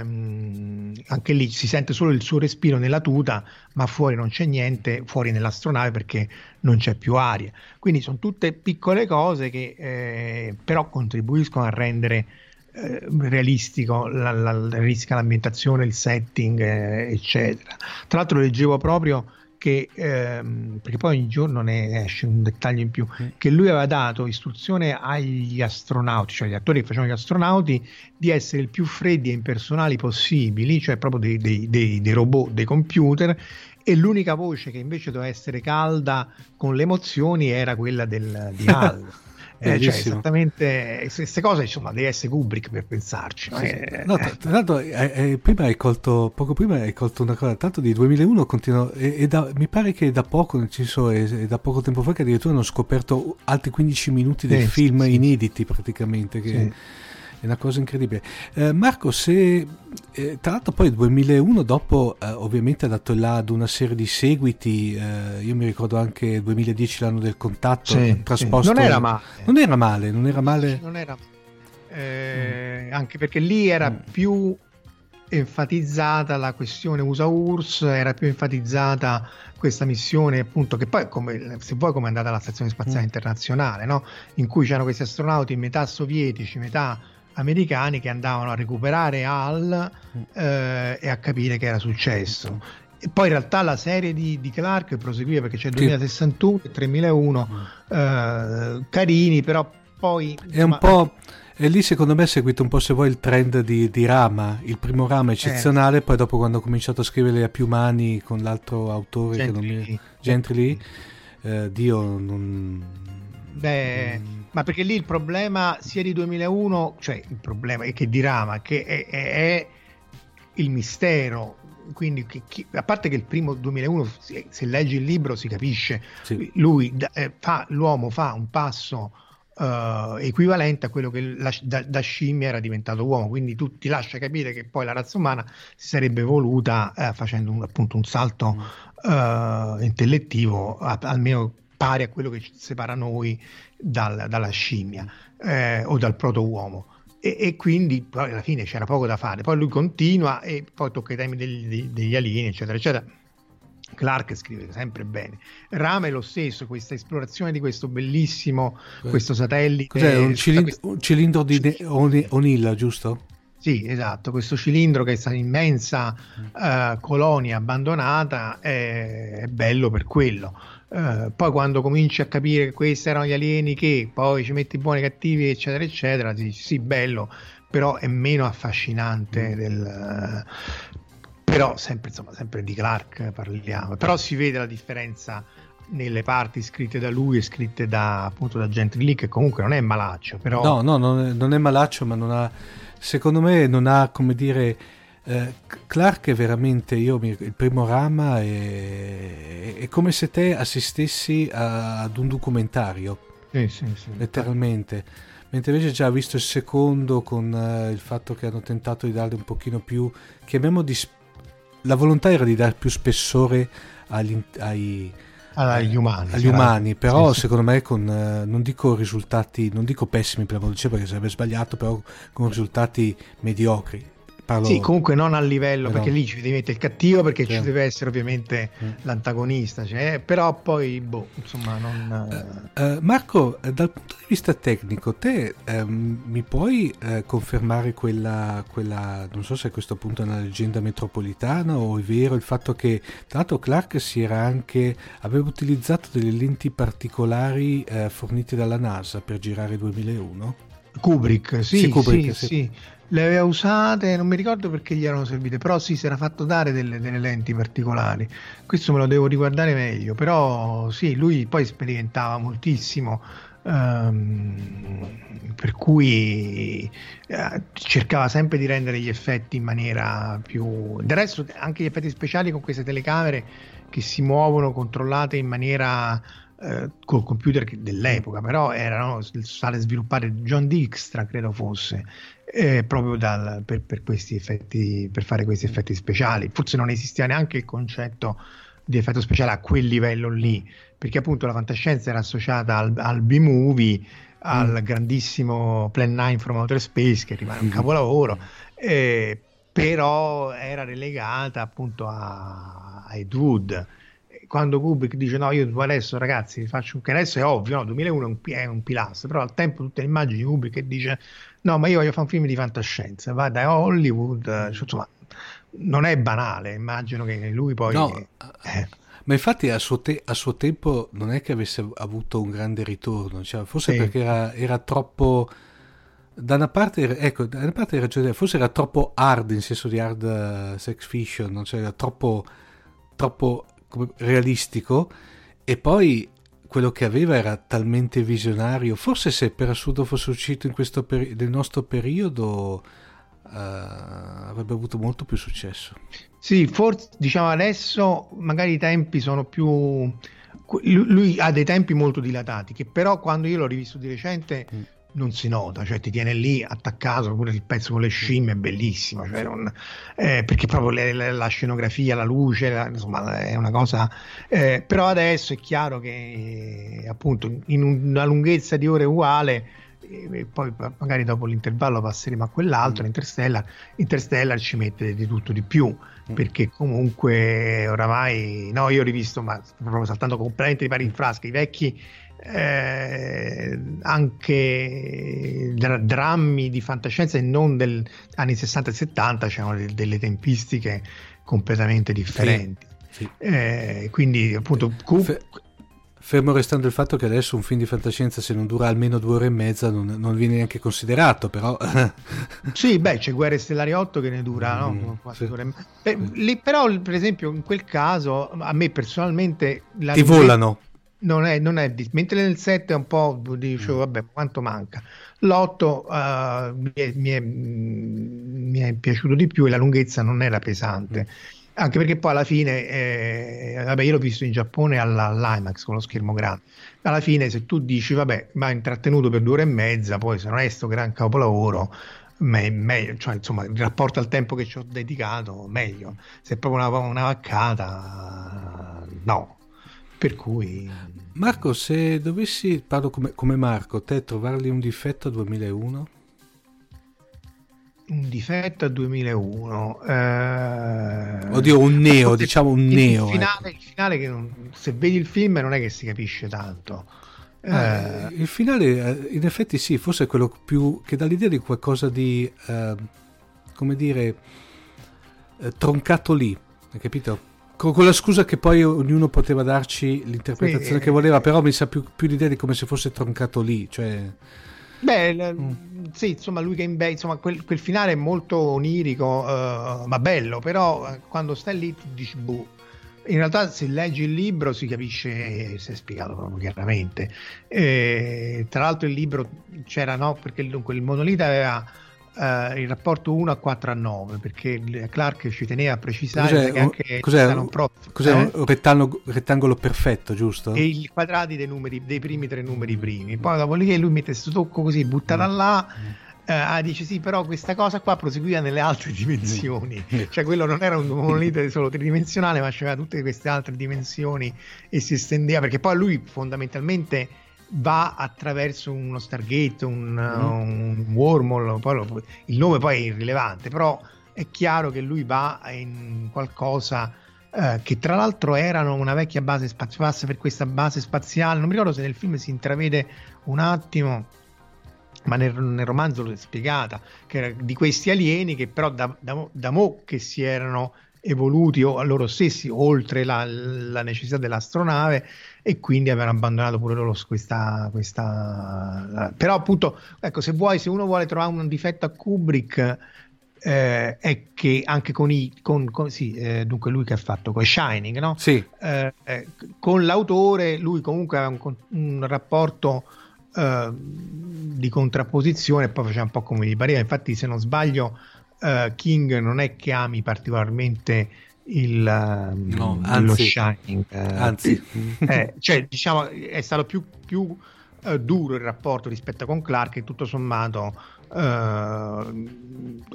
anche lì si sente solo il suo respiro nella tuta, ma fuori non c'è niente, fuori nell'astronave, perché non c'è più aria. Quindi sono tutte piccole cose che però contribuiscono a rendere realistico l'ambientazione, il setting, eccetera. Tra l'altro leggevo proprio che perché poi ogni giorno ne esce un dettaglio in più, che lui aveva dato istruzione agli astronauti, cioè agli attori che facevano gli astronauti, di essere il più freddi e impersonali possibili, cioè proprio dei robot, dei computer, e l'unica voce che invece doveva essere calda con le emozioni era quella di Hal. Cioè esattamente queste cose, insomma, deve essere Kubrick per pensarci, no? No, tra l'altro poco prima hai colto una cosa, tanto di 2001 continua, mi pare che da poco da poco tempo fa che addirittura hanno scoperto altri 15 minuti del film inediti praticamente, che è una cosa incredibile. Marco, tra l'altro poi il 2001 dopo ovviamente ha dato là ad una serie di seguiti, io mi ricordo anche il 2010, l'anno del contatto, trasposto. Non era male. Anche perché lì era più enfatizzata la questione USA-URSS, era più enfatizzata questa missione, appunto, che poi se vuoi come è andata alla Stazione Spaziale Internazionale, no? In cui c'erano questi astronauti metà sovietici, metà americani, che andavano a recuperare Hal e a capire che era successo. E poi in realtà la serie di Clark proseguiva, perché c'è il 2061 e 3001 carini, però poi è un po', e lì secondo me ha seguito un po', se vuoi, il trend di Rama. Il primo Rama eccezionale, poi dopo, quando ho cominciato a scrivere a più mani con l'altro autore Gentry, Dio non... ma perché lì il problema sia di 2001, cioè il problema è che di Rama, che è il mistero, quindi a parte che il primo 2001, se leggi il libro si capisce, l'uomo fa un passo equivalente a quello che da scimmia era diventato uomo, quindi ti lascia capire che poi la razza umana si sarebbe evoluta facendo appunto un salto intellettivo almeno pari a quello che ci separa noi dalla scimmia o dal proto-uomo, e quindi poi alla fine c'era poco da fare. Poi lui continua e poi tocca i temi degli alieni, eccetera eccetera. Clark scrive sempre bene. Rama è lo stesso, questa esplorazione di questo bellissimo questo satellite. Cos'è, un cilindro di O'Neill, giusto? Sì, esatto, questo cilindro, che è questa immensa colonia abbandonata, è bello per quello. Poi quando cominci a capire che questi erano gli alieni, che poi ci metti buoni, cattivi, eccetera eccetera, dici sì, bello, però è meno affascinante però sempre di Clark parliamo, però si vede la differenza nelle parti scritte da lui e scritte appunto da Gentry Lee, che comunque non è malaccio, però no, non è malaccio, ma non ha, secondo me non ha, come dire, Clark è veramente, il primo Rama è come se te assistessi ad un documentario, Sì. letteralmente. Mentre invece già visto il secondo, con il fatto che hanno tentato di darle un pochino più, la volontà era di dare più spessore agli umani, però sì. secondo me con non dico risultati, non dico pessimi per la perché sarebbe sbagliato, però con risultati mediocri. Sì, comunque non a livello, perché no. lì ci devi mettere il cattivo, perché ci deve essere ovviamente l'antagonista, cioè, però poi insomma non... Marco, dal punto di vista tecnico, te mi puoi confermare quella, non so se a questo punto è una leggenda metropolitana o è vero il fatto che tra l'altro Clark aveva utilizzato delle lenti particolari fornite dalla NASA per girare 2001? Kubrick, sì. Sì. Le aveva usate, non mi ricordo perché gli erano servite, però sì, si era fatto dare delle lenti particolari. Questo me lo devo riguardare meglio, però sì, lui poi sperimentava moltissimo, per cui cercava sempre di rendere gli effetti in maniera più... Del resto anche gli effetti speciali con queste telecamere che si muovono controllate in maniera... col computer dell'epoca, però erano state sviluppate John Dijkstra, credo fosse, proprio per questi effetti, per fare questi effetti speciali. Forse non esisteva neanche il concetto di effetto speciale a quel livello lì, perché appunto la fantascienza era associata al B-movie, al grandissimo Plan 9 from Outer Space, che rimane un capolavoro, però era relegata appunto a Ed Wood. Quando Kubrick dice no, io adesso ragazzi faccio che adesso è ovvio, no, 2001 è un pilastro, però al tempo tutte le immagini di Kubrick che dice no, ma io voglio fare un film di fantascienza, va da Hollywood, insomma non è banale, immagino che lui poi ma infatti a suo tempo non è che avesse avuto un grande ritorno, cioè, forse perché era troppo, da una parte hai ragione, forse era troppo hard, in senso di hard sex fiction, no? Cioè era troppo realistico, e poi quello che aveva era talmente visionario. Forse se per assurdo fosse uscito in questo nel nostro periodo avrebbe avuto molto più successo. Sì, forse diciamo adesso magari i tempi sono più... Lui ha dei tempi molto dilatati, che però quando io l'ho rivisto di recente non si nota, cioè ti tiene lì attaccato, pure il pezzo con le scimmie è bellissimo, cioè perché proprio la scenografia, la luce, insomma è una cosa, però adesso è chiaro che appunto in una lunghezza di ore uguale, poi magari dopo l'intervallo passeremo a quell'altro, Interstellar ci mette di tutto di più, perché comunque oramai, no, io ho rivisto, ma proprio saltando completamente di pari in frasca, i vecchi anche drammi di fantascienza e non del anni 60 e 70 c'erano delle tempistiche completamente differenti. Sì. Quindi appunto fermo restando il fatto che adesso un film di fantascienza, se non dura almeno 2 ore e mezza, non viene neanche considerato, però sì, c'è Guerre Stellari 8 che ne dura, no? Quasi 2 ore e mezza. Lì, però per esempio in quel caso a me personalmente ti volano. Non è mentre nel 7 è un po' dicevo vabbè, quanto manca. L'8 mi è piaciuto di più e la lunghezza non era pesante, anche perché poi alla fine vabbè, io l'ho visto in Giappone all'IMAX con lo schermo grande. Alla fine se tu dici vabbè, ma intrattenuto per 2 ore e mezza, poi se non è sto gran capolavoro, meglio, cioè insomma in rapporto al tempo che ci ho dedicato, meglio. Se è proprio una vaccata, no. Per cui Marco, se dovessi, parlo come Marco, te trovargli un difetto a 2001? Un difetto a 2001, oddio, un neo, diciamo un neo. Il finale che se vedi il film non è che si capisce tanto. Il finale in effetti sì, forse è quello più che dà l'idea di qualcosa di come dire troncato lì, hai capito? Con la scusa che poi ognuno poteva darci l'interpretazione che voleva, però mi sa più l'idea di come se fosse troncato lì, cioè sì, insomma lui che insomma quel finale è molto onirico, ma bello, però quando stai lì tu dici boh. In realtà se leggi il libro si capisce, si è spiegato proprio chiaramente, tra l'altro il libro c'era, no, perché dunque il monolite aveva il rapporto 1:4:9, perché Clarke ci teneva a precisare che anche cos'è un rettangolo perfetto, giusto? E i quadrati dei primi 3 numeri primi, poi dopo lì lui mette questo tocco così, buttata là, dice sì, però questa cosa qua proseguiva nelle altre dimensioni, cioè quello non era un monolite solo tridimensionale, ma c'era tutte queste altre dimensioni e si estendeva, perché poi lui fondamentalmente va attraverso uno Stargate, un wormhole, poi il nome poi è irrilevante, però è chiaro che lui va in qualcosa che tra l'altro erano una vecchia base spaziale, passa per questa base spaziale, non mi ricordo se nel film si intravede un attimo, ma nel romanzo l'ho spiegata, che era di questi alieni che però da mo che si erano evoluti a loro stessi oltre la necessità dell'astronave, e quindi avevano abbandonato pure loro questa però appunto, ecco, se uno vuole trovare un difetto a Kubrick, è che anche dunque lui che ha fatto con Shining, no? Sì. Con l'autore lui comunque aveva un rapporto di contrapposizione, e poi faceva un po' come gli pareva. Infatti, se non sbaglio, King non è che ami particolarmente lo Shining, anzi cioè diciamo è stato più duro il rapporto rispetto con Clarke, e tutto sommato appunto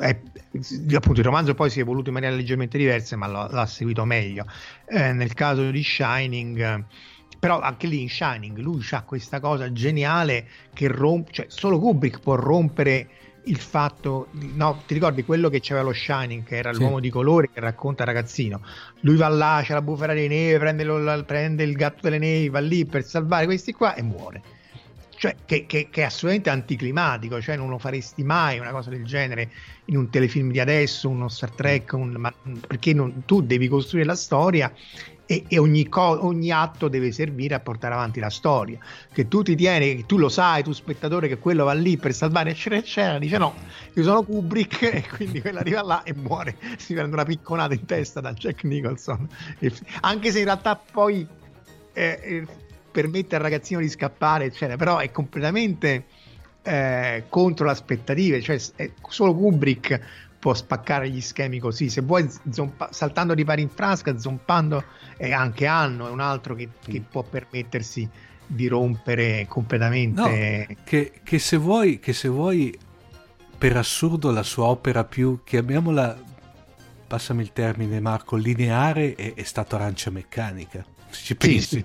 il romanzo poi si è evoluto in maniera leggermente diversa, ma l'ha seguito meglio. Nel caso di Shining, però anche lì in Shining lui ha questa cosa geniale che rompe, cioè solo Kubrick può rompere il fatto, no, ti ricordi quello che c'aveva lo Shining, che era l'uomo di colore che racconta il ragazzino, lui va là, c'è la bufera di neve, prende il gatto delle nevi, va lì per salvare questi qua e muore, cioè che è assolutamente anticlimatico, cioè non lo faresti mai una cosa del genere in un telefilm di adesso, uno Star Trek, perché tu devi costruire la storia e ogni atto deve servire a portare avanti la storia, che tu ti tieni, che tu lo sai, tu spettatore, che quello va lì per salvare eccetera eccetera, dice no, io sono Kubrick, e quindi quello arriva là e muore, si prende una picconata in testa da Jack Nicholson, anche se in realtà poi permette al ragazzino di scappare eccetera, però è completamente contro le aspettative, cioè solo Kubrick può spaccare gli schemi così. Se vuoi saltando di pari in frasca, zompando, e anche Anno è un altro che può permettersi di rompere completamente. No, che se vuoi per assurdo la sua opera più, chiamiamola, passami il termine Marco, lineare, è stato Arancia Meccanica, se ci pensi. Sì.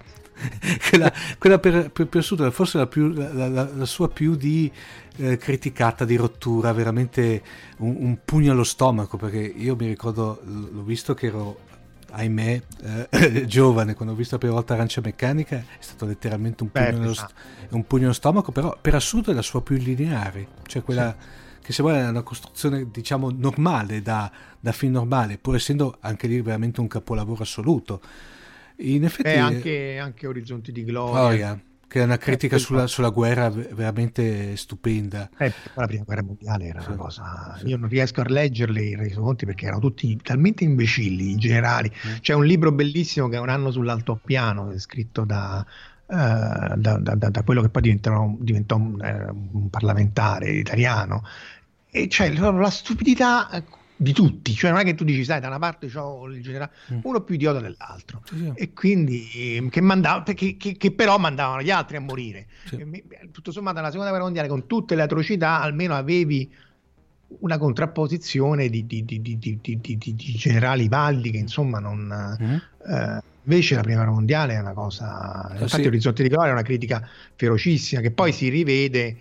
quella per assurdo forse la sua più di criticata, di rottura, veramente un pugno allo stomaco, perché io mi ricordo, l'ho visto che ero, ahimè, giovane quando ho visto la prima volta Arancia Meccanica, è stato letteralmente un pugno allo stomaco, però per assurdo è la sua più lineare, cioè quella che se vuoi è una costruzione diciamo normale da film normale, pur essendo anche lì veramente un capolavoro assoluto. In effetti anche Orizzonti di Gloria, che è una critica sulla guerra veramente stupenda. La prima guerra mondiale era una cosa, io non riesco a leggerli i resoconti perché erano tutti talmente imbecilli in generale. C'è un libro bellissimo che è Un anno sull'altopiano, scritto da quello che poi diventò un parlamentare italiano, e c'è la stupidità di tutti, cioè non è che tu dici sai da una parte c'ho il generale, uno più idiota dell'altro, e quindi che però mandavano gli altri a morire. Tutto sommato nella seconda guerra mondiale, con tutte le atrocità, almeno avevi una contrapposizione di generali validi che insomma non invece la prima guerra mondiale è una cosa, infatti Orizzonti di Gloria è una critica ferocissima che poi si rivede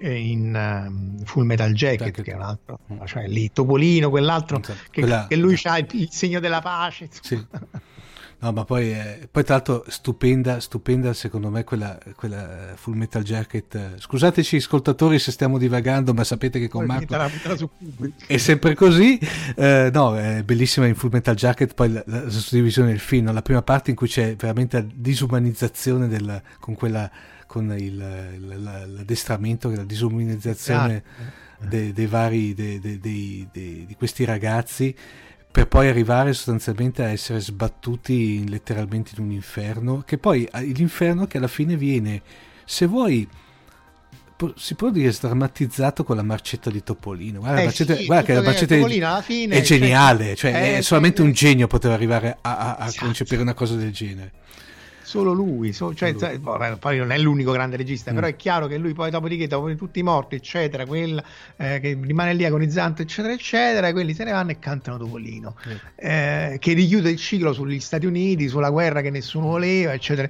in Full Metal Jacket, che è un altro, cioè lì Topolino, quell'altro che lui c'ha il segno della pace, sì. No, ma poi tra l'altro stupenda secondo me quella Full Metal Jacket. Scusateci ascoltatori se stiamo divagando, ma sapete che con Marco è sempre così. No, è bellissima in Full Metal Jacket poi la suddivisione del film, la prima parte in cui c'è veramente la disumanizzazione con l'addestramento, la disumanizzazione dei vari di questi ragazzi, per poi arrivare sostanzialmente a essere sbattuti letteralmente in un inferno, che poi l'inferno che alla fine viene, se vuoi, si può dire sdrammatizzato con la marcetta di Topolino. Guarda, Sì, guarda che la marcetta di Topolino alla fine è geniale, cioè solamente un sì. genio poteva arrivare a Esatto. concepire una cosa del genere. Solo lui, poi non è l'unico grande regista, però è chiaro che lui poi dopo tutti i morti, eccetera, quella che rimane lì agonizzante, eccetera, eccetera, quelli se ne vanno e cantano Topolino, che richiude il ciclo sugli Stati Uniti, sulla guerra che nessuno voleva, eccetera.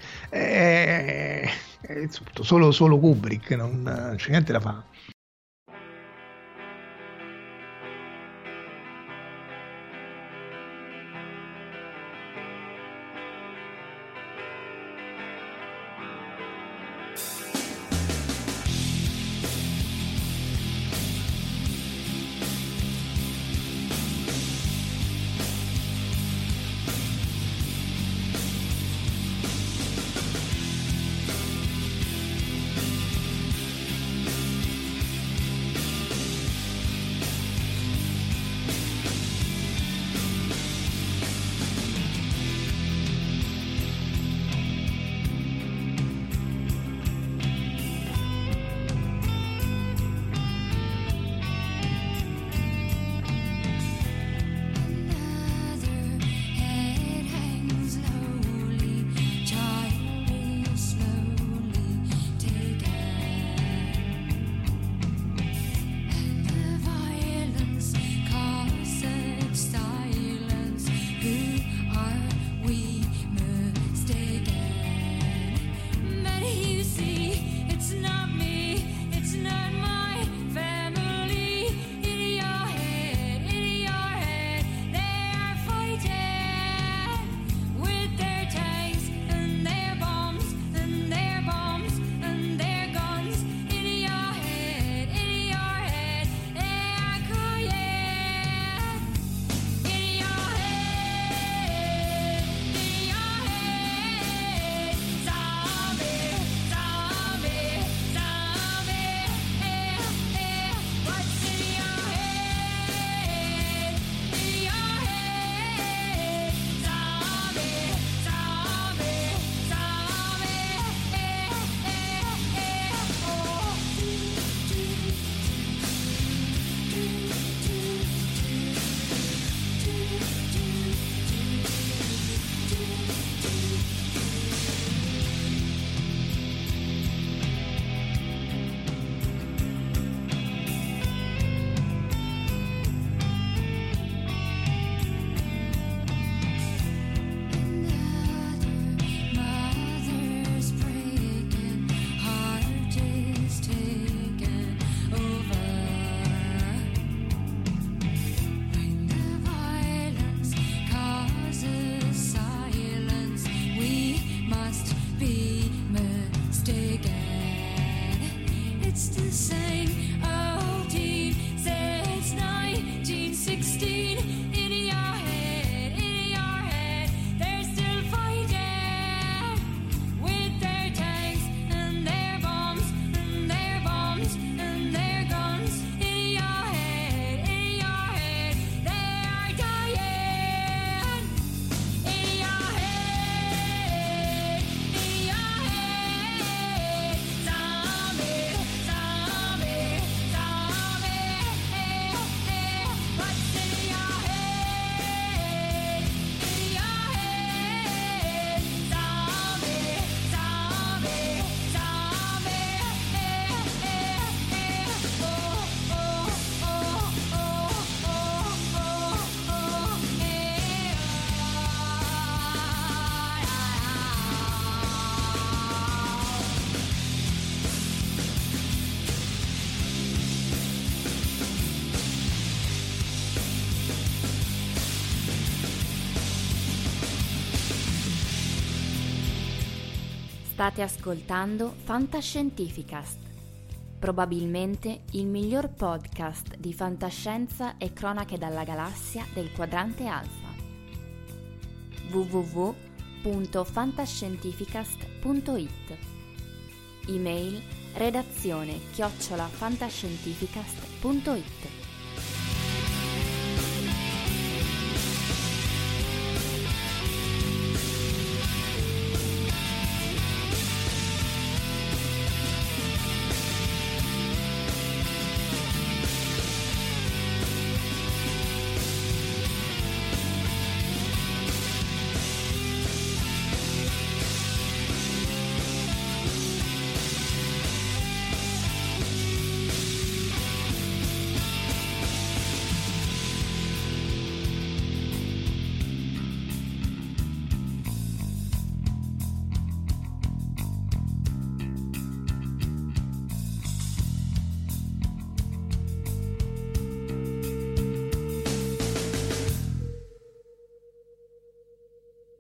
Solo Kubrick, non c'è niente da fare. State ascoltando Fantascientificast, probabilmente il miglior podcast di fantascienza e cronache dalla galassia del quadrante alfa. www.fantascientificast.it. Email redazione@fantascientificast.it.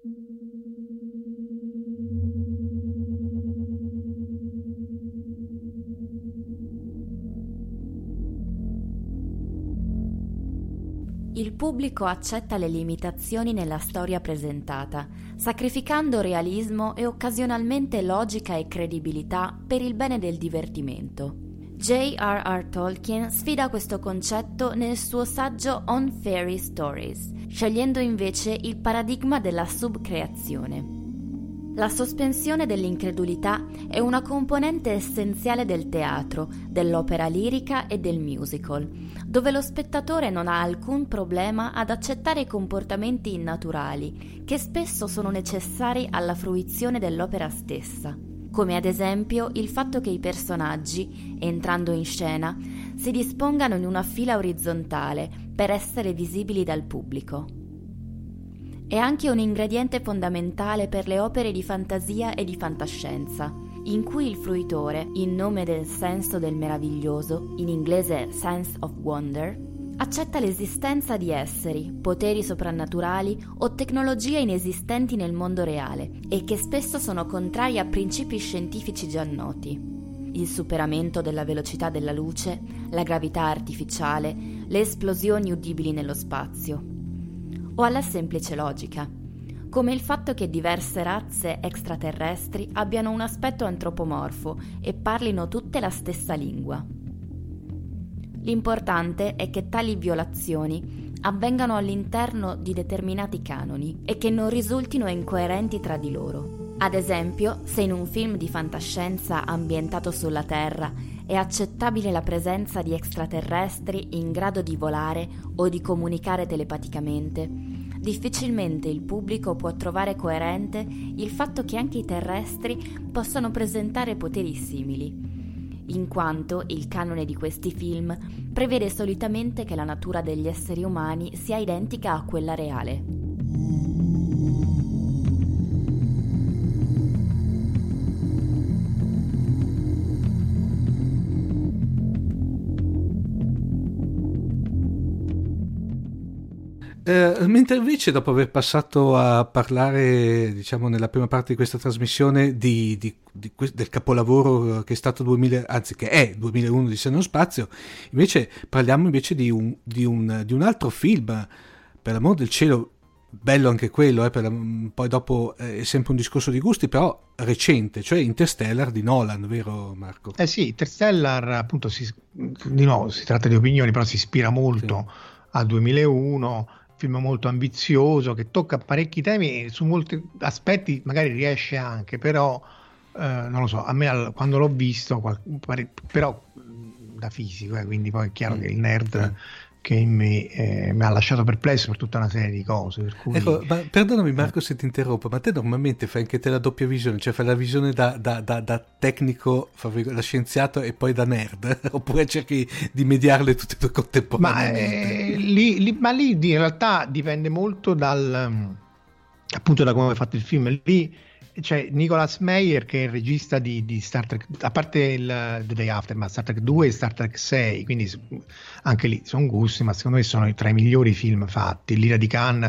Il pubblico accetta le limitazioni nella storia presentata, sacrificando realismo e occasionalmente logica e credibilità per il bene del divertimento. J.R.R. Tolkien sfida questo concetto nel suo saggio On Fairy Stories, scegliendo invece il paradigma della subcreazione. La sospensione dell'incredulità è una componente essenziale del teatro, dell'opera lirica e del musical, dove lo spettatore non ha alcun problema ad accettare i comportamenti innaturali, che spesso sono necessari alla fruizione dell'opera stessa, come ad esempio il fatto che i personaggi, entrando in scena, si dispongano in una fila orizzontale per essere visibili dal pubblico. È anche un ingrediente fondamentale per le opere di fantasia e di fantascienza, in cui il fruitore, in nome del senso del meraviglioso, in inglese sense of wonder, accetta l'esistenza di esseri, poteri soprannaturali o tecnologie inesistenti nel mondo reale e che spesso sono contrari a principi scientifici già noti. Il superamento della velocità della luce, la gravità artificiale, le esplosioni udibili nello spazio. O alla semplice logica, come il fatto che diverse razze extraterrestri abbiano un aspetto antropomorfo e parlino tutte la stessa lingua. L'importante è che tali violazioni avvengano all'interno di determinati canoni e che non risultino incoerenti tra di loro. Ad esempio, se in un film di fantascienza ambientato sulla Terra è accettabile la presenza di extraterrestri in grado di volare o di comunicare telepaticamente, difficilmente il pubblico può trovare coerente il fatto che anche i terrestri possano presentare poteri simili, in quanto il canone di questi film prevede solitamente che la natura degli esseri umani sia identica a quella reale. Mentre invece, dopo aver passato a parlare, diciamo, nella prima parte di questa trasmissione del capolavoro che è stato 2000, anzi che è 2001 di Senno Spazio, invece parliamo invece di un altro film, per l'amor del cielo, bello anche quello, poi dopo è sempre un discorso di gusti, però recente, cioè Interstellar di Nolan, vero Marco? Sì, Interstellar appunto di nuovo si tratta di opinioni, però si ispira molto al 2001, film molto ambizioso che tocca parecchi temi e su molti aspetti magari riesce anche, però non lo so, a me quando l'ho visto però da fisico, quindi poi è chiaro che il nerd che in me mi ha lasciato perplesso per tutta una serie di cose, per cui... Ecco, ma perdonami Marco se ti interrompo, ma te normalmente fai anche te la doppia visione, cioè fai la visione da tecnico, da scienziato e poi da nerd, oppure cerchi di mediarle tutte e due contemporaneamente? Ma lì in realtà dipende molto appunto da come è fatto il film. Lì c'è Nicholas Meyer che è il regista di Star Trek, a parte The Day After, ma Star Trek 2 e Star Trek 6, quindi anche lì sono gusti, ma secondo me sono tra i migliori film fatti, l'Ira di Khan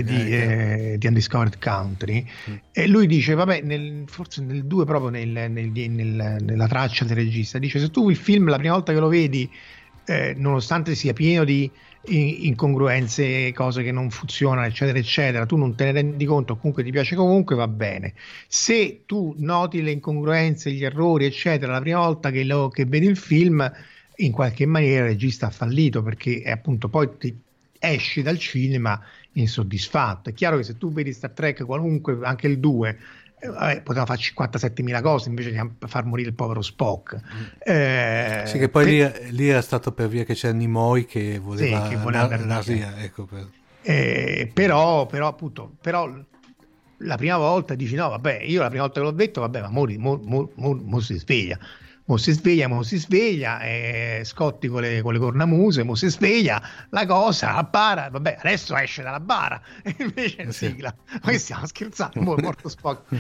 e di Undiscovered Country. E lui dice, vabbè, forse nel 2 proprio nella traccia del regista, dice: se tu il film la prima volta che lo vedi, nonostante sia pieno di incongruenze, cose che non funzionano, eccetera eccetera, tu non te ne rendi conto, comunque ti piace comunque, va bene. Se tu noti le incongruenze, gli errori eccetera la prima volta che vedi il film, in qualche maniera il regista ha fallito, perché appunto poi ti esci dal cinema insoddisfatto. È chiaro che se tu vedi Star Trek qualunque, anche il 2, poteva fare 57.000 cose invece di far morire il povero Spock. Sì, che poi lì era stato per via che c'è Nimoy che voleva andare via, ecco. Però appunto, la prima volta dici no, vabbè, io la prima volta che l'ho detto, vabbè, ma mo si sveglia. Mo si sveglia, Scotti con le cornamuse, mo si sveglia, la cosa, la bara, vabbè, adesso esce dalla bara, e invece è sigla. Ma che stiamo scherzando, mo è morto Spock.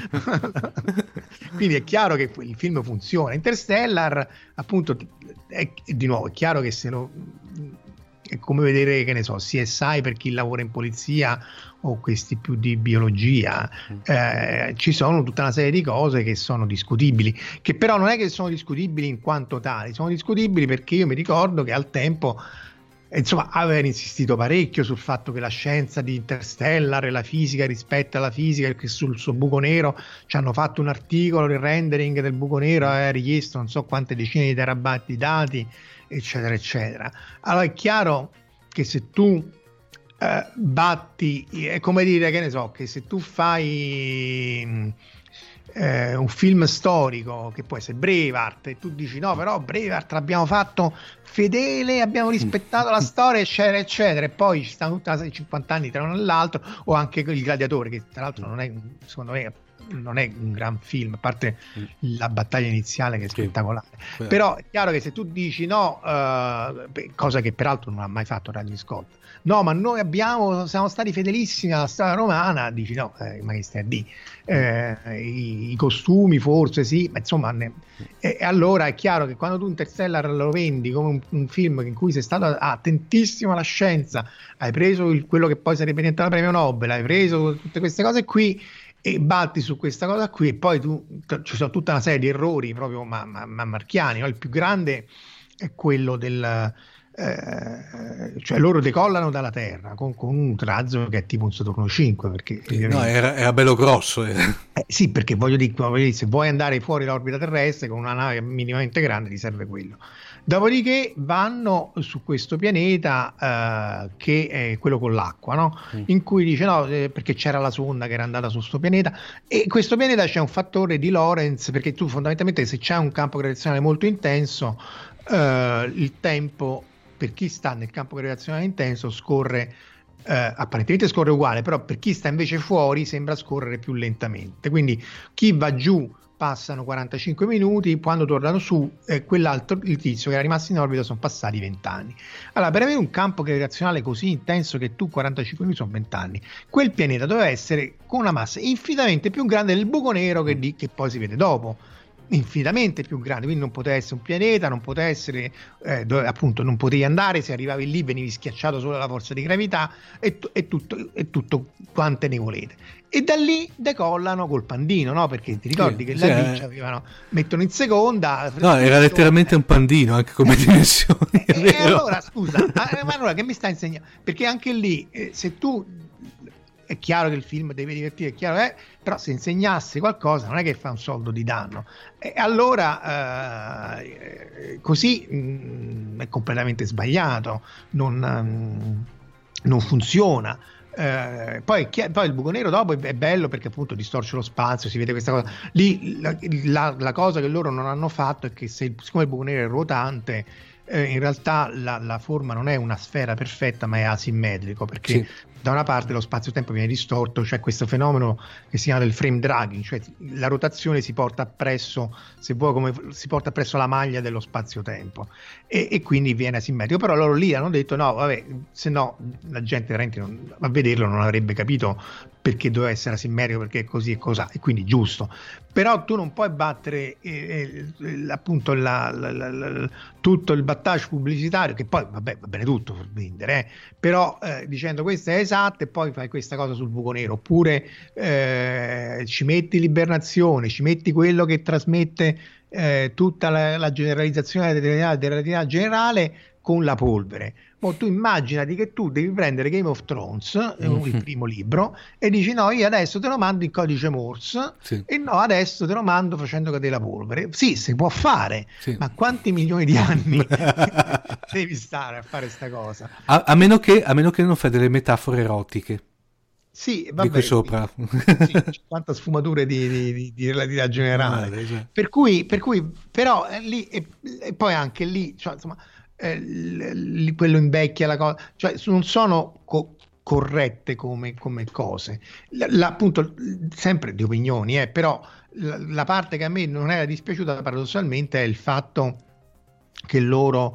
Quindi è chiaro che il film funziona. Interstellar, appunto, di nuovo, è chiaro che è come vedere, che ne so, CSI per chi lavora in polizia o questi più di biologia. Ci sono tutta una serie di cose che sono discutibili, che però non è che sono discutibili in quanto tali, sono discutibili perché io mi ricordo che al tempo, insomma, aveva insistito parecchio sul fatto che la scienza di Interstellar e la fisica rispetto alla fisica, perché sul suo buco nero ci hanno fatto un articolo, il rendering del buco nero aveva richiesto non so quante decine di terabyte di dati, eccetera eccetera. Allora è chiaro che se tu batti, è come dire, che ne so, che se tu fai un film storico che può essere Braveheart e tu dici no, però Braveheart l'abbiamo fatto fedele, abbiamo rispettato la storia, eccetera eccetera, e poi ci stanno tutti 50 anni tra uno e l'altro, o anche Il Gladiatore, che tra l'altro non è, secondo me non è un gran film, a parte la battaglia iniziale che è spettacolare, però è chiaro che se tu dici no, cosa che peraltro non ha mai fatto Ridley Scott, no, ma noi siamo stati fedelissimi alla storia romana, dici no, ma che stai a dire? I costumi forse sì, ma insomma allora è chiaro che quando tu Interstellar lo vendi come un film in cui sei stato attentissimo alla scienza, hai preso quello che poi sarebbe diventato premio Nobel, hai preso tutte queste cose qui e batti su questa cosa qui, e poi ci sono tutta una serie di errori proprio marchiani, no? Il più grande è quello del cioè loro decollano dalla Terra con un razzo che è tipo un Saturno 5, perché no, era bello grosso. Sì, perché voglio dire, se vuoi andare fuori dall'orbita terrestre con una nave minimamente grande ti serve quello. Dopodiché vanno su questo pianeta che è quello con l'acqua, no? In cui dice no, perché c'era la sonda che era andata su questo pianeta, e questo pianeta c'è un fattore di Lorentz, perché tu fondamentalmente se c'è un campo gravitazionale molto intenso, il tempo per chi sta nel campo gravitazionale intenso scorre, apparentemente scorre uguale, però per chi sta invece fuori sembra scorrere più lentamente, quindi chi va giù passano 45 minuti, quando tornano su quell'altro, il tizio che era rimasto in orbita, sono passati 20 anni. Allora, per avere un campo gravitazionale così intenso che tu 45 minuti sono 20 anni, quel pianeta doveva essere con una massa infinitamente più grande del buco nero che poi si vede dopo, infinitamente più grande, quindi non poteva essere un pianeta, non poteva essere dove appunto non potevi andare, se arrivavi lì venivi schiacciato solo dalla forza di gravità e tutto quante ne volete, e da lì decollano col pandino, no? Perché ti ricordi che là lì mettono in seconda, no, era letteralmente un pandino anche come dimensioni, e allora scusa, ma allora che mi sta insegnando? Perché anche lì se tu, è chiaro che il film deve divertire, è chiaro, però se insegnassi qualcosa non è che fa un soldo di danno, e allora così è completamente sbagliato, non funziona. Poi il buco nero dopo è bello perché appunto distorce lo spazio, si vede questa cosa lì. La cosa che loro non hanno fatto è che siccome il buco nero è ruotante, in realtà la forma non è una sfera perfetta, ma è asimmetrico, perché sì, da una parte lo spazio-tempo viene distorto, c'è questo fenomeno che si chiama del frame dragging, cioè la rotazione si porta appresso, se vuoi, come si porta appresso la maglia dello spazio-tempo, e quindi viene asimmetrico. Però loro lì hanno detto no, vabbè, se no la gente veramente a vederlo non avrebbe capito perché doveva essere asimmetrico, perché è così e cos'ha, e quindi giusto. Però tu non puoi battere appunto tutto il battage pubblicitario, che poi vabbè, va bene tutto per vendere, però dicendo questa è esatta, e poi fai questa cosa sul buco nero, oppure ci metti l'ibernazione, ci metti quello che trasmette tutta la generalizzazione della relatività generale con la polvere. Ma tu immaginati che tu devi prendere Game of Thrones, il primo libro, e dici no, io adesso te lo mando in codice Morse, sì, e no, adesso te lo mando facendo cadere la polvere. Sì, si può fare, sì, ma quanti milioni di anni devi stare a fare sta cosa? A meno che non fai delle metafore erotiche. Sì, vabbè, di qui sopra. Sì, 50 sfumature di relatività generale. Per cui però lì e poi anche lì, cioè, insomma, quello invecchia la cosa, cioè non sono corrette come cose, appunto sempre di opinioni, però la parte che a me non era dispiaciuta paradossalmente è il fatto che loro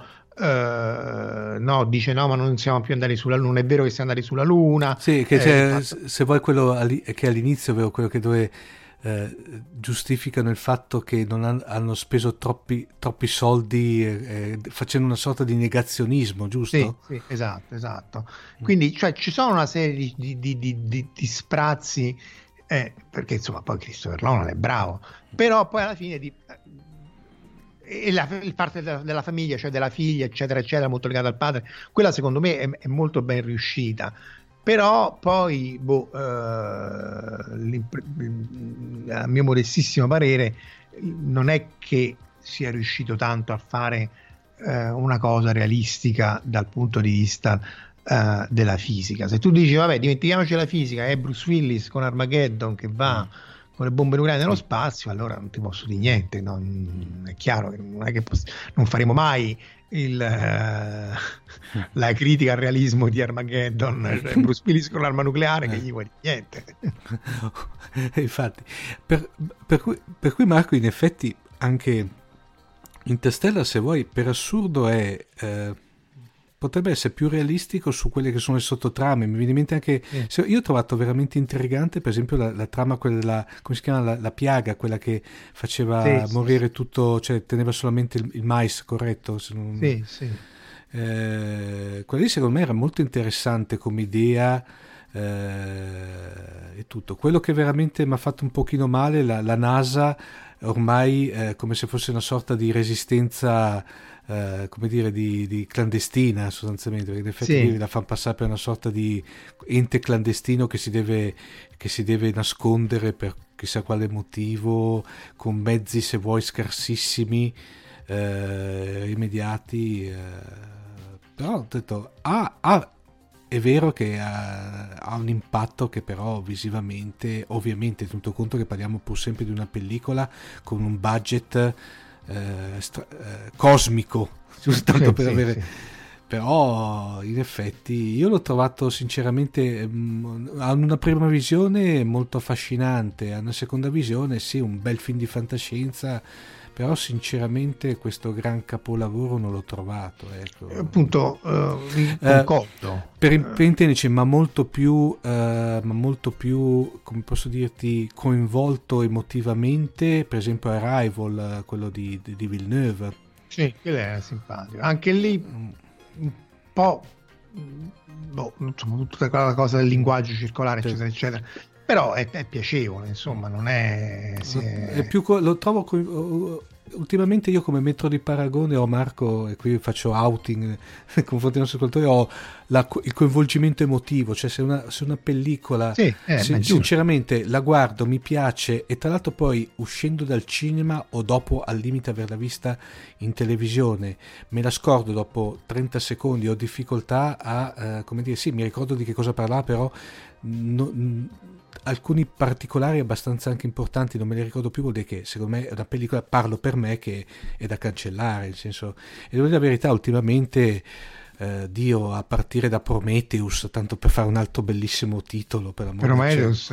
dice no, ma non siamo più andati sulla Luna. Non è vero che siamo andati sulla Luna, sì, che c'è, se vuoi quello che all'inizio, ovvero quello che dove giustificano il fatto che non hanno speso troppi soldi facendo una sorta di negazionismo, giusto? Sì, esatto. Quindi cioè, ci sono una serie di sprazzi, perché insomma poi Christopher Nolan è bravo, però poi alla fine il parte della famiglia, cioè della figlia, eccetera, molto legata al padre, quella secondo me è molto ben riuscita. Però poi a mio modestissimo parere non è che sia riuscito tanto a fare una cosa realistica dal punto di vista della fisica. Se tu dici vabbè, dimentichiamoci la fisica, è Bruce Willis con Armageddon che va con le bombe nucleari nello spazio, allora non ti posso dire niente, no? È chiaro che non è che non faremo mai la critica al realismo di Armageddon, Bruce Willis con l'arma nucleare, che gli vuoi dire niente. Infatti, per cui Marco, in effetti anche Interstellar, se vuoi, per assurdo potrebbe essere più realistico su quelle che sono le sottotrame. Mi viene in mente anche io ho trovato veramente intrigante, per esempio, la trama, quella della, come si chiama, la piaga, quella che faceva morire tutto, cioè teneva solamente il mais, corretto? Se non... Sì. Quella lì secondo me era molto interessante come idea, e tutto. Quello che veramente mi ha fatto un pochino male, la NASA ormai come se fosse una sorta di resistenza, come dire, di clandestina, sostanzialmente, perché in effetti la fanno passare per una sorta di ente clandestino che si deve nascondere per chissà quale motivo, con mezzi, se vuoi, scarsissimi, rimediati, però ho detto è vero che ha un impatto che però visivamente, ovviamente tenuto conto che parliamo pur sempre di una pellicola con un budget cosmico, giusto tanto per avere. Però in effetti io l'ho trovato sinceramente a una prima visione molto affascinante, a una seconda visione sì, un bel film di fantascienza, però sinceramente questo gran capolavoro non l'ho trovato, ecco. Appunto concordo per intenderci, ma molto più come posso dirti, coinvolto emotivamente, per esempio Arrival, quello di Villeneuve. Sì, quello era simpatico, anche lì un po' insomma, tutta quella cosa del linguaggio circolare, eccetera, però è piacevole, insomma, non è più lo trovo ultimamente. Io come metro di paragone ho, Marco, e qui faccio outing nei confronti dei nostri ascoltatori, ho il coinvolgimento emotivo, cioè se una pellicola sinceramente la guardo, mi piace, e tra l'altro poi uscendo dal cinema o dopo, al limite averla vista in televisione, me la scordo dopo 30 secondi, ho difficoltà a come dire, sì, mi ricordo di che cosa parlava, però alcuni particolari abbastanza anche importanti non me li ricordo più, vuol dire che secondo me è una pellicola, parlo per me, che è da cancellare, nel senso, e devo dire la verità, ultimamente Dio, a partire da Prometheus, tanto per fare un altro bellissimo titolo, per Prometheus,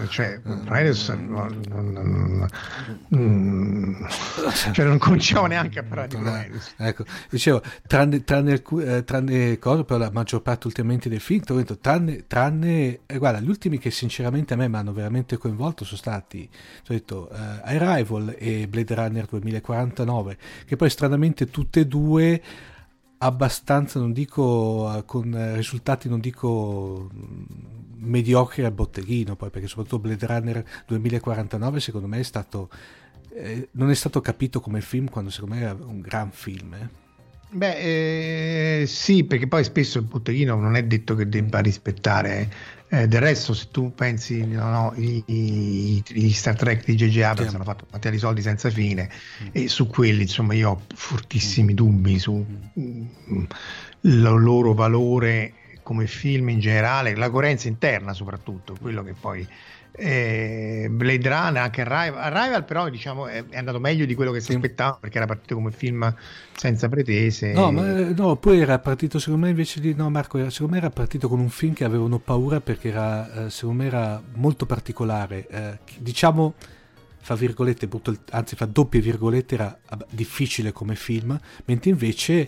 non cominciamo neanche a parlare di Prometheus. Ecco, dicevo, tranne cose, però la maggior parte ultimamente dei film, tranne guarda, gli ultimi che sinceramente a me mi hanno veramente coinvolto sono stati, ho detto, Arrival e Blade Runner 2049, che poi stranamente tutte e due abbastanza, non dico con risultati, non dico mediocri al botteghino, poi, perché soprattutto Blade Runner 2049 secondo me è stato non è stato capito come film, quando secondo me era un gran film. Sì, perché poi spesso il botteghino non è detto che debba rispettare. Del resto, se tu pensi, gli Star Trek di J.J. Abrams hanno fatto quantità di soldi senza fine, e su quelli, insomma, io ho fortissimi dubbi su il loro valore come film in generale, la coerenza interna soprattutto, quello che poi Blade Runner, anche Arrival però, diciamo, è andato meglio di quello che si aspettava, perché era partito come film senza pretese. No, poi era partito, secondo me, invece di Marco, secondo me era partito con un film che avevano paura, perché era secondo me era molto particolare, diciamo, fa virgolette, anzi fa doppie virgolette, era difficile come film, mentre invece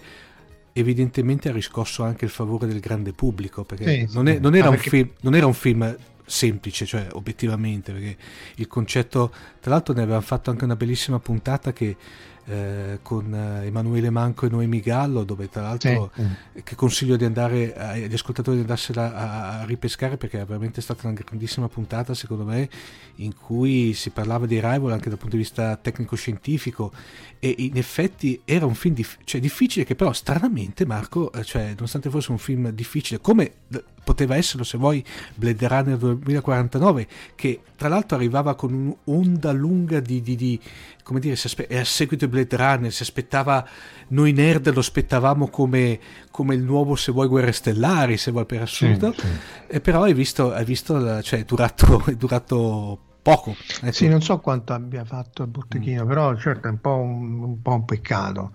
evidentemente ha riscosso anche il favore del grande pubblico, perché non era un film semplice, cioè obiettivamente, perché il concetto, tra l'altro ne avevamo fatto anche una bellissima puntata che con Emanuele Manco e Noemi Gallo, dove tra l'altro che consiglio di andare agli ascoltatori di andarsela a ripescare, perché è veramente stata una grandissima puntata secondo me, in cui si parlava di Arrival anche dal punto di vista tecnico-scientifico, e in effetti era un film difficile, che però stranamente, Marco, cioè nonostante fosse un film difficile, come poteva esserlo, se vuoi, Blade Runner 2049, che tra l'altro arrivava con un'onda lunga di come dire, è a seguito di Blade Runner, si aspettava, noi nerd lo aspettavamo come il nuovo, se vuoi, Guerre Stellari, se vuoi, per assurdo, e però hai visto cioè è durato poco. Sì, non so quanto abbia fatto il botteghino, però certo è un po' un peccato.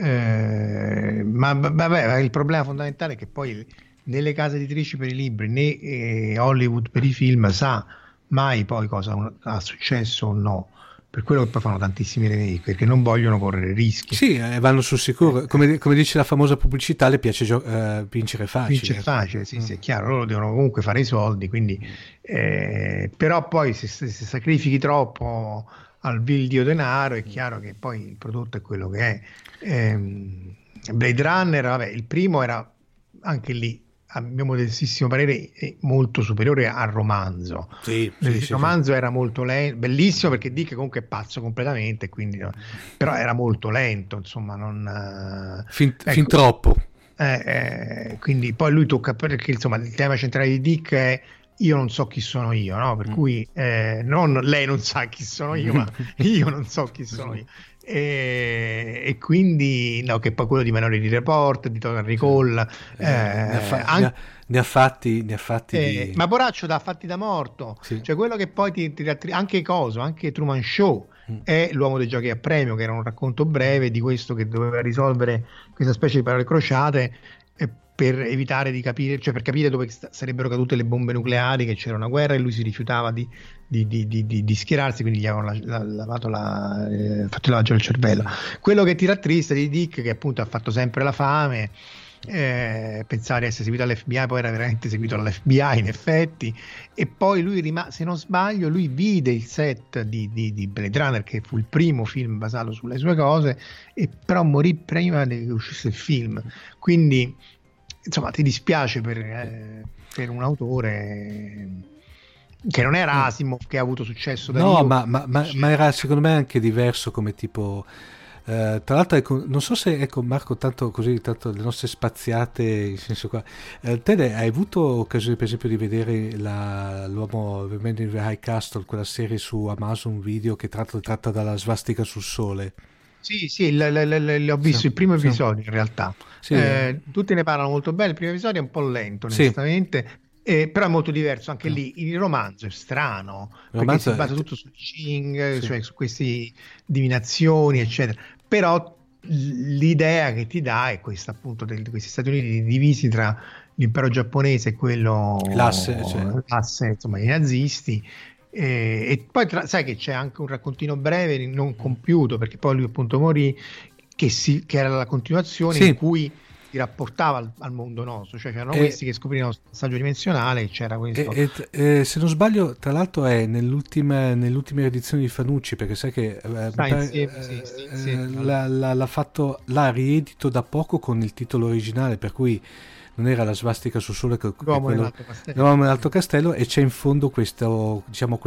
Ma vabbè, il problema fondamentale è che poi nelle case editrici per i libri né Hollywood per i film sa mai poi cosa ha successo o no. Per quello che poi fanno tantissimi remake, perché non vogliono correre rischi. Sì, vanno sul sicuro. Come dice la famosa pubblicità, le piace vincere facile. Vincere facile, sì, è chiaro. Loro devono comunque fare i soldi, quindi però poi se sacrifichi troppo al vil dio denaro, è chiaro che poi il prodotto è quello che è. Blade Runner, vabbè, il primo era anche lì, a mio modestissimo parere, molto superiore al romanzo. Il romanzo era molto lento, bellissimo, perché Dick comunque è pazzo completamente, quindi però era molto lento, insomma, non fin troppo. Quindi poi lui tocca, perché insomma il tema centrale di Dick è io non so chi sono io, no? Per cui non lei non sa chi sono io, ma io non so chi sono io. E quindi no, che poi quello di Minority Report, di Total Recall, ne ha fatti ma poraccio da fatti da morto, cioè quello che poi anche Truman Show è L'uomo dei giochi a premio, che era un racconto breve di questo che doveva risolvere questa specie di parole crociate per evitare di capire, cioè per capire dove sarebbero cadute le bombe nucleari, che c'era una guerra, e lui si rifiutava di schierarsi, quindi gli avevano fatto il lavaggio del cervello. Quello che ti rattrista di Dick, che appunto ha fatto sempre la fame, pensava di essere seguito all'FBI, poi era veramente seguito all'FBI in effetti, e poi lui se non sbaglio lui vide il set di Blade Runner, che fu il primo film basato sulle sue cose, e però morì prima che uscisse il film, quindi insomma ti dispiace per un autore che non era Asimov, che ha avuto successo da no, ma era secondo me anche diverso come tipo. Tra l'altro, non so se, Marco, tanto le nostre spaziate in senso qua, te hai avuto occasione per esempio di vedere l'uomo The Man in the High Castle, quella serie su Amazon Video che tratta dalla svastica sul sole? Sì, l'ho visto, il primo episodio in realtà. Tutti ne parlano molto bene. Il primo episodio è un po' lento, onestamente, però è molto diverso anche lì. Il romanzo è strano, perché si basa tutto su Ching, cioè su queste divinazioni, eccetera. Però l'idea che ti dà è questa, appunto, di questi Stati Uniti divisi tra l'impero giapponese e quello l'asse, insomma, i nazisti. E poi sai che c'è anche un raccontino breve non compiuto, perché poi lui appunto morì, che era la continuazione in cui si rapportava al mondo nostro, cioè c'erano questi che scoprivano il passaggio dimensionale, c'era questo. Se non sbaglio, tra l'altro è nell'ultima edizione di Fanucci, perché sai che l'ha riedito da poco con il titolo originale, per cui non era la svastica sul sole, l'uomo nell'alto castello, e c'è in fondo questo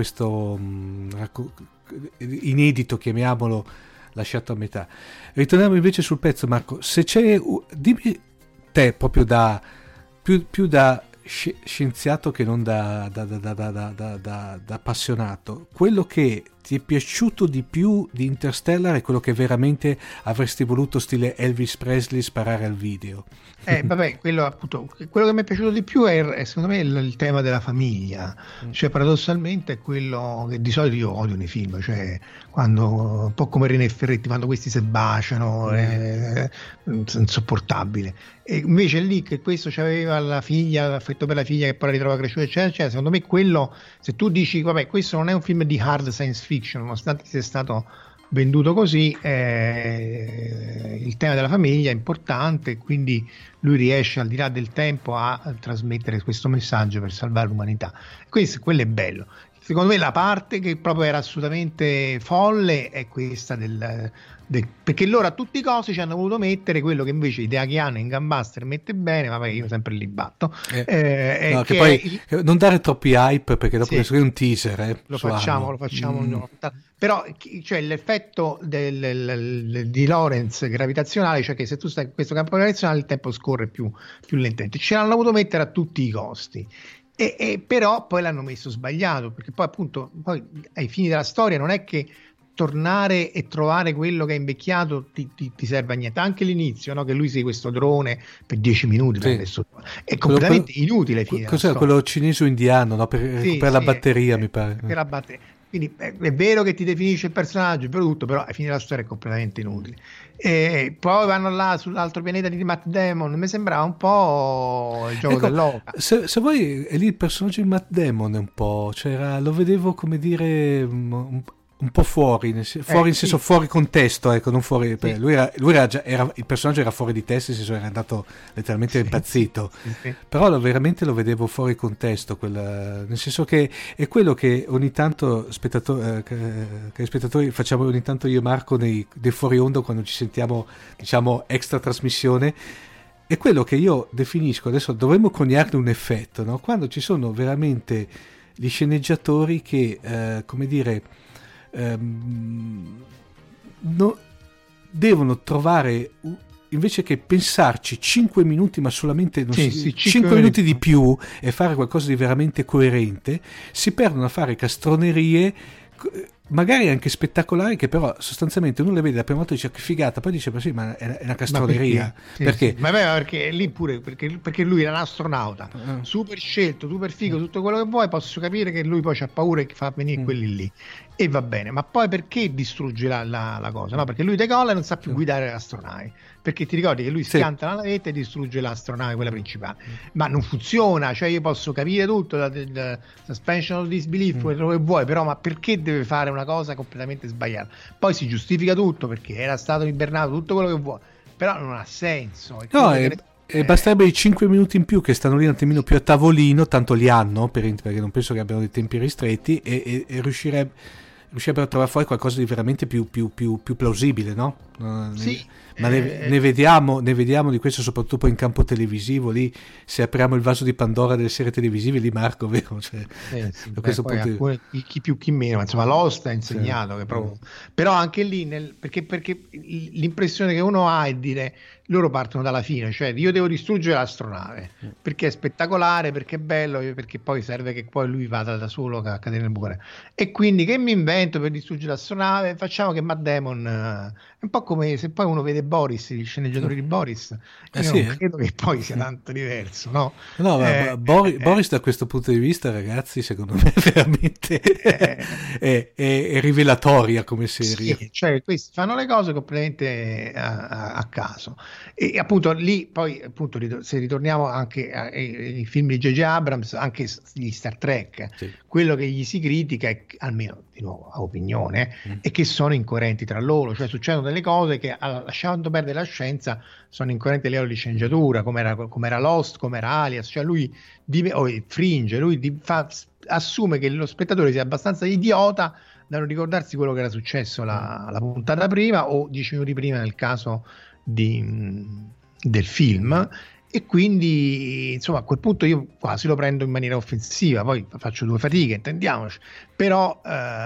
inedito, chiamiamolo, lasciato a metà. Ritorniamo invece sul pezzo, Marco. Se c'è, dimmi te, proprio più da scienziato che non da appassionato, quello che ti è piaciuto di più di Interstellar è quello che veramente avresti voluto, stile Elvis Presley, sparare al video. Vabbè, quello che mi è piaciuto di più è secondo me il tema della famiglia, cioè paradossalmente è quello che di solito io odio nei film, cioè quando, un po' come René Ferretti, quando questi si baciano, è insopportabile. E invece lì che questo c'aveva la figlia, l'affetto per la figlia, che poi la ritrova cresciuta, eccetera, cioè, secondo me quello, se tu dici vabbè, questo non è un film di hard science fiction, nonostante sia stato venduto così, il tema della famiglia è importante, quindi lui riesce al di là del tempo a trasmettere questo messaggio per salvare l'umanità. Quello è bello. Secondo me la parte che proprio era assolutamente folle è questa perché loro a tutti i costi ci hanno voluto mettere quello che invece Hideaki in Gunbuster mette bene, ma io sempre li batto. No, che poi non dare troppi hype, perché dopo è un teaser. Lo facciamo però cioè, l'effetto di Lorentz gravitazionale, cioè che se tu stai in questo campo gravitazionale il tempo scorre più lentamente. Ce l'hanno voluto mettere a tutti i costi. Però poi l'hanno messo sbagliato, perché poi appunto ai fini della storia non è che tornare e trovare quello che è invecchiato ti serve a niente. Anche l'inizio, no? Che lui segue questo drone per 10 minuti, è completamente inutile. Cos'era quello cinese o indiano, no? Per recuperare la batteria, mi pare. Per la batteria. Quindi è vero che ti definisce il personaggio, però ai fini della storia è completamente inutile. E poi vanno là sull'altro pianeta di Matt Damon, mi sembrava un po' il gioco dell'oca. Se vuoi, è lì il personaggio di Matt Damon è un po', lo vedevo come dire un po' fuori in senso fuori contesto, ecco, non fuori. Sì. Lui era il personaggio era fuori di testa, nel senso era andato letteralmente impazzito. Sì. Però veramente lo vedevo fuori contesto, nel senso che è quello che ogni tanto spettatori facciamo ogni tanto io e Marco dei fuori onda quando ci sentiamo, diciamo, extra trasmissione. È quello che io definisco, adesso dovremmo coniarne un effetto, no? Quando ci sono veramente gli sceneggiatori che come dire devono trovare, invece che pensarci 5 minuti, ma solamente 5 minuti di più, e fare qualcosa di veramente coerente, si perdono a fare castronerie magari anche spettacolari, che però sostanzialmente uno le vede la prima volta e dice che figata, poi dice ma è una castroneria. Perché? Perché lì pure perché lui era un astronauta super scelto, super figo, tutto quello che vuoi, posso capire che lui poi c'ha paura e fa venire quelli lì, e va bene, ma poi perché distrugge la cosa? No, perché lui decolla e non sa più guidare l'astronave, perché ti ricordi che lui schianta la navetta e distrugge l'astronave, quella principale, ma non funziona. Cioè io posso capire tutto, la suspension of disbelief, quello che vuoi, però ma perché deve fare una cosa completamente sbagliata? Poi si giustifica tutto perché era stato ibernato, tutto quello che vuoi, però non ha senso. E basterebbe i 5 minuti in più che stanno lì un attimino più a tavolino, tanto li hanno, perché non penso che abbiano dei tempi ristretti, e riuscirebbero a trovare fuori qualcosa di veramente più plausibile, no? Ma ne vediamo di questo soprattutto poi in campo televisivo. Lì, se apriamo il vaso di Pandora delle serie televisive, lì, Marco, vero? Da questo punto chi più chi meno, ma insomma Lost ha insegnato che proprio. Però anche lì perché l'impressione che uno ha è dire loro partono dalla fine, cioè io devo distruggere l'astronave perché è spettacolare, perché è bello, perché poi serve che poi lui vada da solo a cadere nel buco, e quindi che mi invento per distruggere l'astronave? Facciamo che Matt Damon è un po' come se poi uno vede Boris, gli sceneggiatori di Boris, io non credo che poi sia tanto diverso, no? Boris da questo punto di vista, ragazzi, secondo me veramente è rivelatoria come serie. Sì, cioè questi fanno le cose completamente a caso. E appunto lì poi appunto se ritorniamo anche ai film di J.J. Abrams, anche gli Star Trek, quello che gli si critica è, almeno di nuovo a opinione, è che sono incoerenti tra loro, cioè succedono delle cose che lasciando perdere la scienza sono incoerenti a livello di sceneggiatura, come era Lost, come era Alias, cioè lui Fringe, lui assume che lo spettatore sia abbastanza idiota da non ricordarsi quello che era successo la puntata prima o 10 minuti prima nel caso del film, e quindi insomma a quel punto io quasi lo prendo in maniera offensiva, poi faccio due fatiche, intendiamoci, però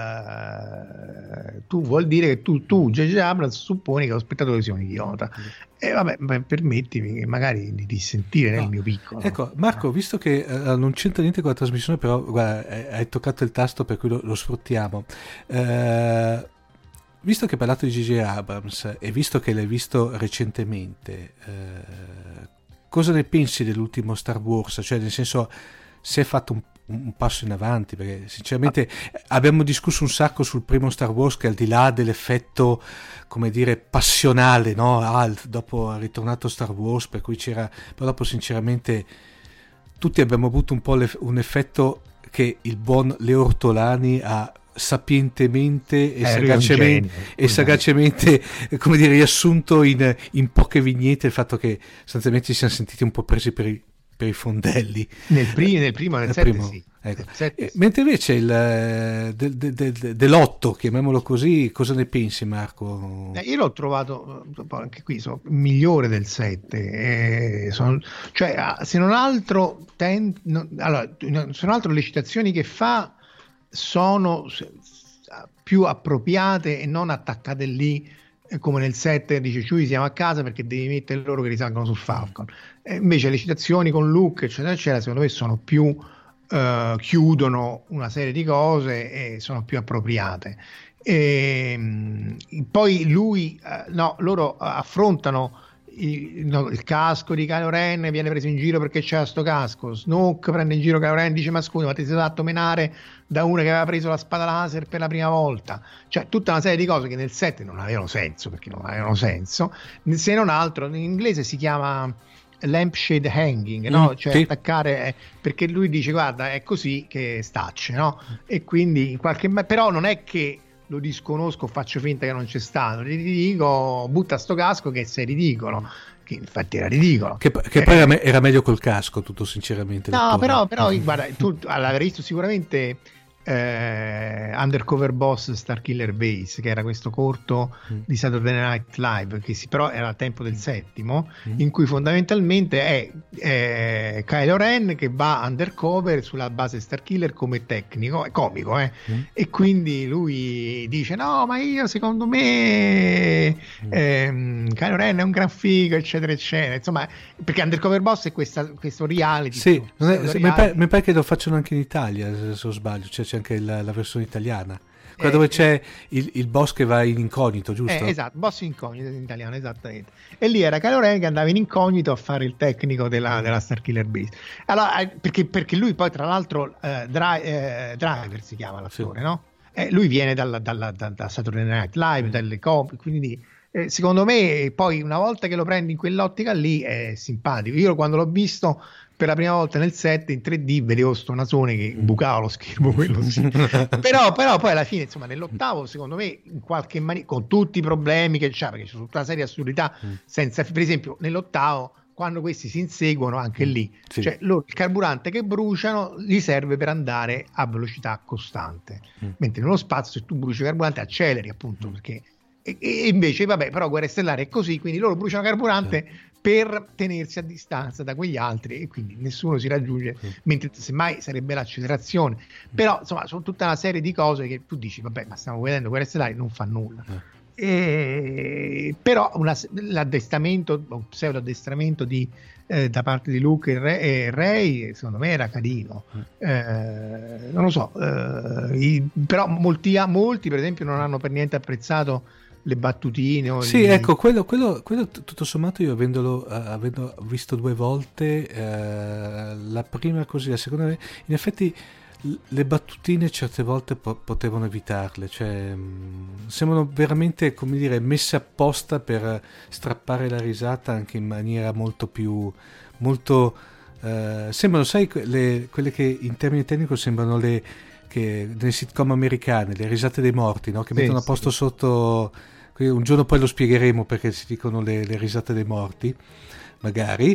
tu vuol dire che tu J.J. Abrams supponi che lo spettatore sia un idiota, e vabbè, permettimi che magari di sentire nel mio piccolo. Ecco Marco, visto che non c'entra niente con la trasmissione, però guarda, hai toccato il tasto per cui lo sfruttiamo. Visto che hai parlato di J.J. Abrams e visto che l'hai visto recentemente, cosa ne pensi dell'ultimo Star Wars? Cioè, nel senso, se è fatto un passo in avanti? Perché sinceramente abbiamo discusso un sacco sul primo Star Wars, che al di là dell'effetto, come dire, passionale, no? Dopo è ritornato Star Wars, per cui c'era, però dopo sinceramente tutti abbiamo avuto un po' un effetto che il buon Leo Ortolani ha sapientemente e sagacemente come dire, riassunto in poche vignette il fatto che sostanzialmente ci siamo sentiti un po' presi per i fondelli nel primo nel 7 sì. Ecco. Mentre invece dell'8, chiamiamolo così, cosa ne pensi, Marco? Io l'ho trovato anche qui migliore del 7, cioè se non altro le citazioni che fa sono più appropriate e non attaccate lì come nel 7 dice Chewie siamo a casa perché devi mettere loro che risalgono sul Falcon. Invece le citazioni con Luke eccetera eccetera secondo me sono più chiudono una serie di cose e sono più appropriate. Poi loro affrontano il casco di Kylo Ren, viene preso in giro perché c'è sto casco. Snoke prende in giro Kylo Ren, dice ma scusa, ma ti sei fatto menare da uno che aveva preso la spada laser per la prima volta. Cioè tutta una serie di cose che nel 7 non avevano senso, perché non avevano senso, se non altro in inglese si chiama lampshade hanging, no? Cioè sì. Attaccare, perché lui dice guarda è così che stacce, no? E quindi però non è che lo disconosco, faccio finta che non c'è stato, gli dico butta sto casco che sei ridicolo, che infatti era ridicolo, che poi era meglio col casco, tutto sinceramente. No, però guarda, tu l'avrei visto sicuramente Undercover Boss Starkiller Base, che era questo corto di Saturday Night Live, che però era al tempo del settimo, in cui fondamentalmente è Kylo Ren che va undercover sulla base Starkiller come tecnico, è comico, e quindi lui dice no ma io secondo me Kylo Ren è un gran figo eccetera eccetera, insomma, perché Undercover Boss è questo reality. Sì, mi pare che lo facciano anche in Italia se non sbaglio, cioè c'è anche la versione italiana, quella dove c'è il boss che va in incognito, giusto? Esatto, boss incognito in italiano, esattamente. E lì era Kylo Ren che andava in incognito a fare il tecnico della Starkiller Base. Allora, perché lui poi tra l'altro Driver si chiama l'attore, sì. No? Lui viene da Saturday Night Live, dalle comic, quindi secondo me poi una volta che lo prendi in quell'ottica lì è simpatico. Io quando l'ho visto per la prima volta nel 7 in 3D vedevo sto nasone che bucava lo schermo, quello sì. però poi alla fine insomma nell'ottavo secondo me in qualche maniera, con tutti i problemi che c'ha, perché c'è tutta una serie di assurdità senza, per esempio nell'ottavo quando questi si inseguono anche lì, sì. Cioè loro il carburante che bruciano gli serve per andare a velocità costante, mentre nello spazio se tu bruci il carburante acceleri appunto, perché e invece vabbè però Guerre Stellari è così, quindi loro bruciano carburante per tenersi a distanza da quegli altri e quindi nessuno si raggiunge, mentre semmai sarebbe l'accelerazione. Però insomma sono tutta una serie di cose che tu dici vabbè ma stiamo vedendo Guerre Stellari, non fa nulla. Però l'addestramento, un pseudo addestramento da parte di Luke e Rey secondo me era carino, non lo so, però molti per esempio non hanno per niente apprezzato le battutine sì, ecco, quello tutto sommato io avendo visto 2 volte, la prima così, la seconda in effetti le battutine certe volte potevano evitarle, cioè sembrano veramente, come dire, messe apposta per strappare la risata anche in maniera molto sembrano, sai, quelle che in termini tecnici sembrano che nelle sitcom americane, le risate dei morti, no? Che mettono a posto sotto, un giorno poi lo spiegheremo perché si dicono le risate dei morti magari,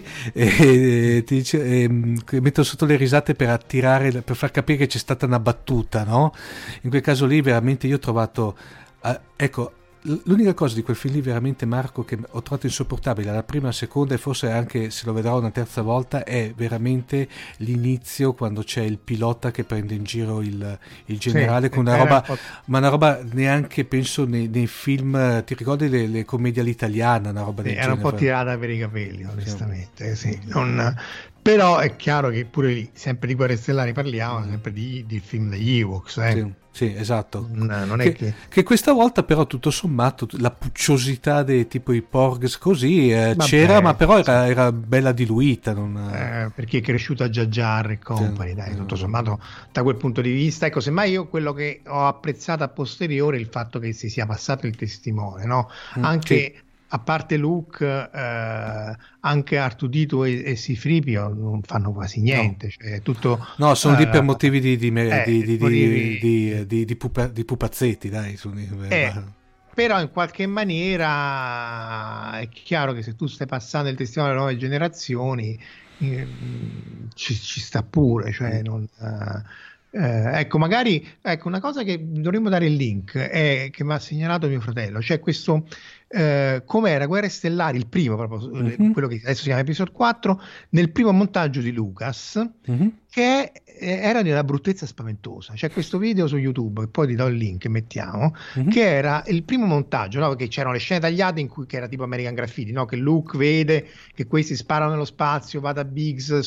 che mettono sotto le risate per attirare, per far capire che c'è stata una battuta, no? In quel caso lì veramente io ho trovato ecco, l'unica cosa di quel film lì veramente, Marco, che ho trovato insopportabile la prima, la seconda e forse anche se lo vedrò una terza volta, è veramente l'inizio, quando c'è il pilota che prende in giro il generale, con una roba, ma una roba neanche penso nei film, ti ricordi le commedie all'italiana, una roba del genere, era un po' tirata per i capelli onestamente, sì. Però è chiaro che pure lì, sempre di Guerre Stellari parliamo, sempre di film degli Ewoks, Sì, esatto. Non è che questa volta però tutto sommato la pucciosità dei tipo i Porgs così c'era, ma però era bella diluita, perché è cresciuta Jar Jar e company, dai, tutto sommato da quel punto di vista. Ecco, semmai io quello che ho apprezzato a posteriore è il fatto che si sia passato il testimone, no? Anche a parte Luke, anche Artudito e C-3PO non fanno quasi niente. No, cioè, tutto, sono lì per motivi di pupazzetti, dai. Però in qualche maniera è chiaro che se tu stai passando il testimone alle nuove generazioni, ci sta pure, cioè non... ecco, magari una cosa che dovremmo dare il link è che mi ha segnalato mio fratello, cioè questo com'era Guerre Stellari, il primo proprio, quello che adesso si chiama episodio 4, nel primo montaggio di Lucas, che era di una bruttezza spaventosa. C'è questo video su YouTube, che poi ti do il link e mettiamo, che era il primo montaggio, no? Perché c'erano le scene tagliate in cui, che era tipo American Graffiti, no? Che Luke vede che questi sparano nello spazio, va da Biggs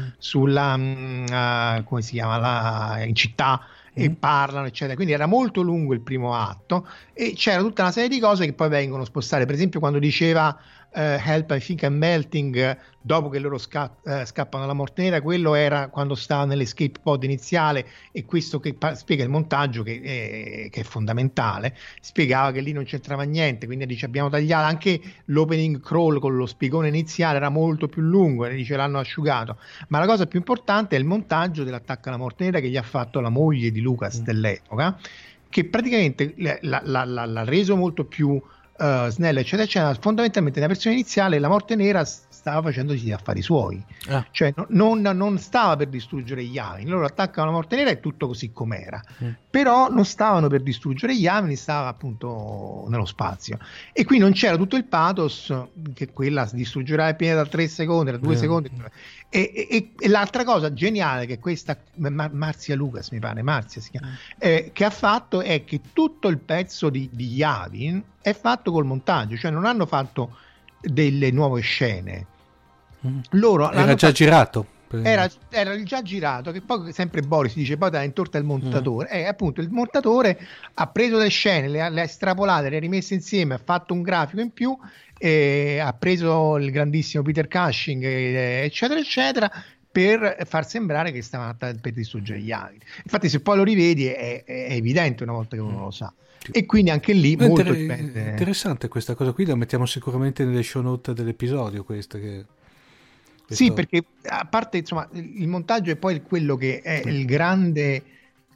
sulla come si chiama, in città, e parlano, eccetera. Quindi era molto lungo il primo atto e c'era tutta una serie di cose che poi vengono spostate. Per esempio, quando diceva Help, I think I'm melting, dopo che loro scappano alla morte nera, quello era quando stava nell'escape pod iniziale, e questo che spiega il montaggio che è fondamentale, spiegava che lì non c'entrava niente, quindi dice abbiamo tagliato anche l'opening crawl con lo spiegone iniziale, era molto più lungo, e dice l'hanno asciugato. Ma la cosa più importante è il montaggio dell'attacco alla morte nera che gli ha fatto la moglie di Lucas dell'epoca, che praticamente l'ha reso molto più snello, eccetera, eccetera. Fondamentalmente nella versione iniziale la morte nera stava facendosi gli affari suoi, cioè non stava per distruggere Yavin. Loro attaccano la morte nera e tutto così com'era, però non stavano per distruggere Yavin, stava appunto nello spazio, e qui non c'era tutto il pathos che quella distruggerà il pianeta da 3 secondi, da 2 secondi. E l'altra cosa geniale che questa Marzia Lucas, mi pare, Marzia si chiama, che ha fatto, è che tutto il pezzo di Yavin è fatto col montaggio, cioè non hanno fatto delle nuove scene. Loro era già girato. Era già girato, che poi sempre Boris dice poi dà intorta il montatore, appunto il montatore ha preso le scene, le ha estrapolate, le ha rimesse insieme, ha fatto un grafico in più, ha preso il grandissimo Peter Cushing, eccetera eccetera, per far sembrare che stava per distruggere gli Yavin. Infatti se poi lo rivedi è evidente una volta che uno lo sa. E quindi anche lì molto interessante questa cosa qui, la mettiamo sicuramente nelle show note dell'episodio, questo. Sì, perché a parte insomma il montaggio è poi quello che è il grande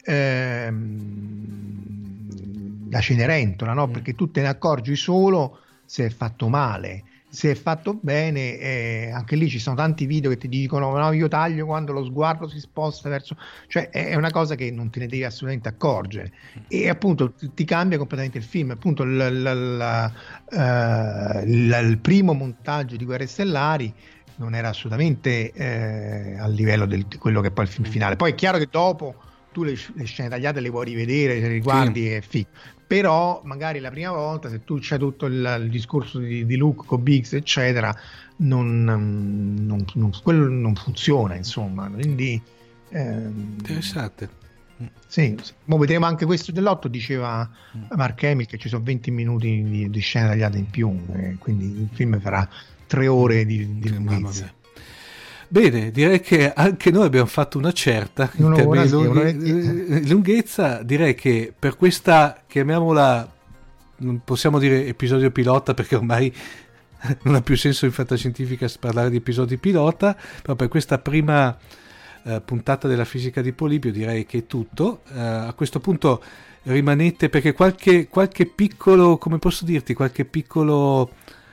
la Cenerentola, no? Perché tu te ne accorgi solo se è fatto male. Se è fatto bene, anche lì ci sono tanti video che ti dicono no, io taglio quando lo sguardo si sposta verso, cioè è una cosa che non te ne devi assolutamente accorgere, e appunto ti cambia completamente il film. Appunto il primo montaggio di Guerre Stellari non era assolutamente a livello di quello che è poi il film finale. Poi è chiaro che dopo tu le scene tagliate le puoi rivedere, se le riguardi è figo, però magari la prima volta, se tu c'è tutto il discorso di Luke con Biggs eccetera, quello non funziona, insomma, quindi interessante. Sì, mo vedremo anche questo dell'8, diceva Mark Hamill che ci sono 20 minuti di scene tagliate in più, quindi il film farà 3 ore di lunghezza. Bene, direi che anche noi abbiamo fatto una certa in termini di lunghezza. Direi che per questa, chiamiamola, non possiamo dire episodio pilota perché ormai non ha più senso in fantascientifica parlare di episodi pilota, però per questa prima puntata della fisica di Polibio direi che è tutto. A questo punto rimanete, perché qualche piccolo, come posso dirti, qualche piccolo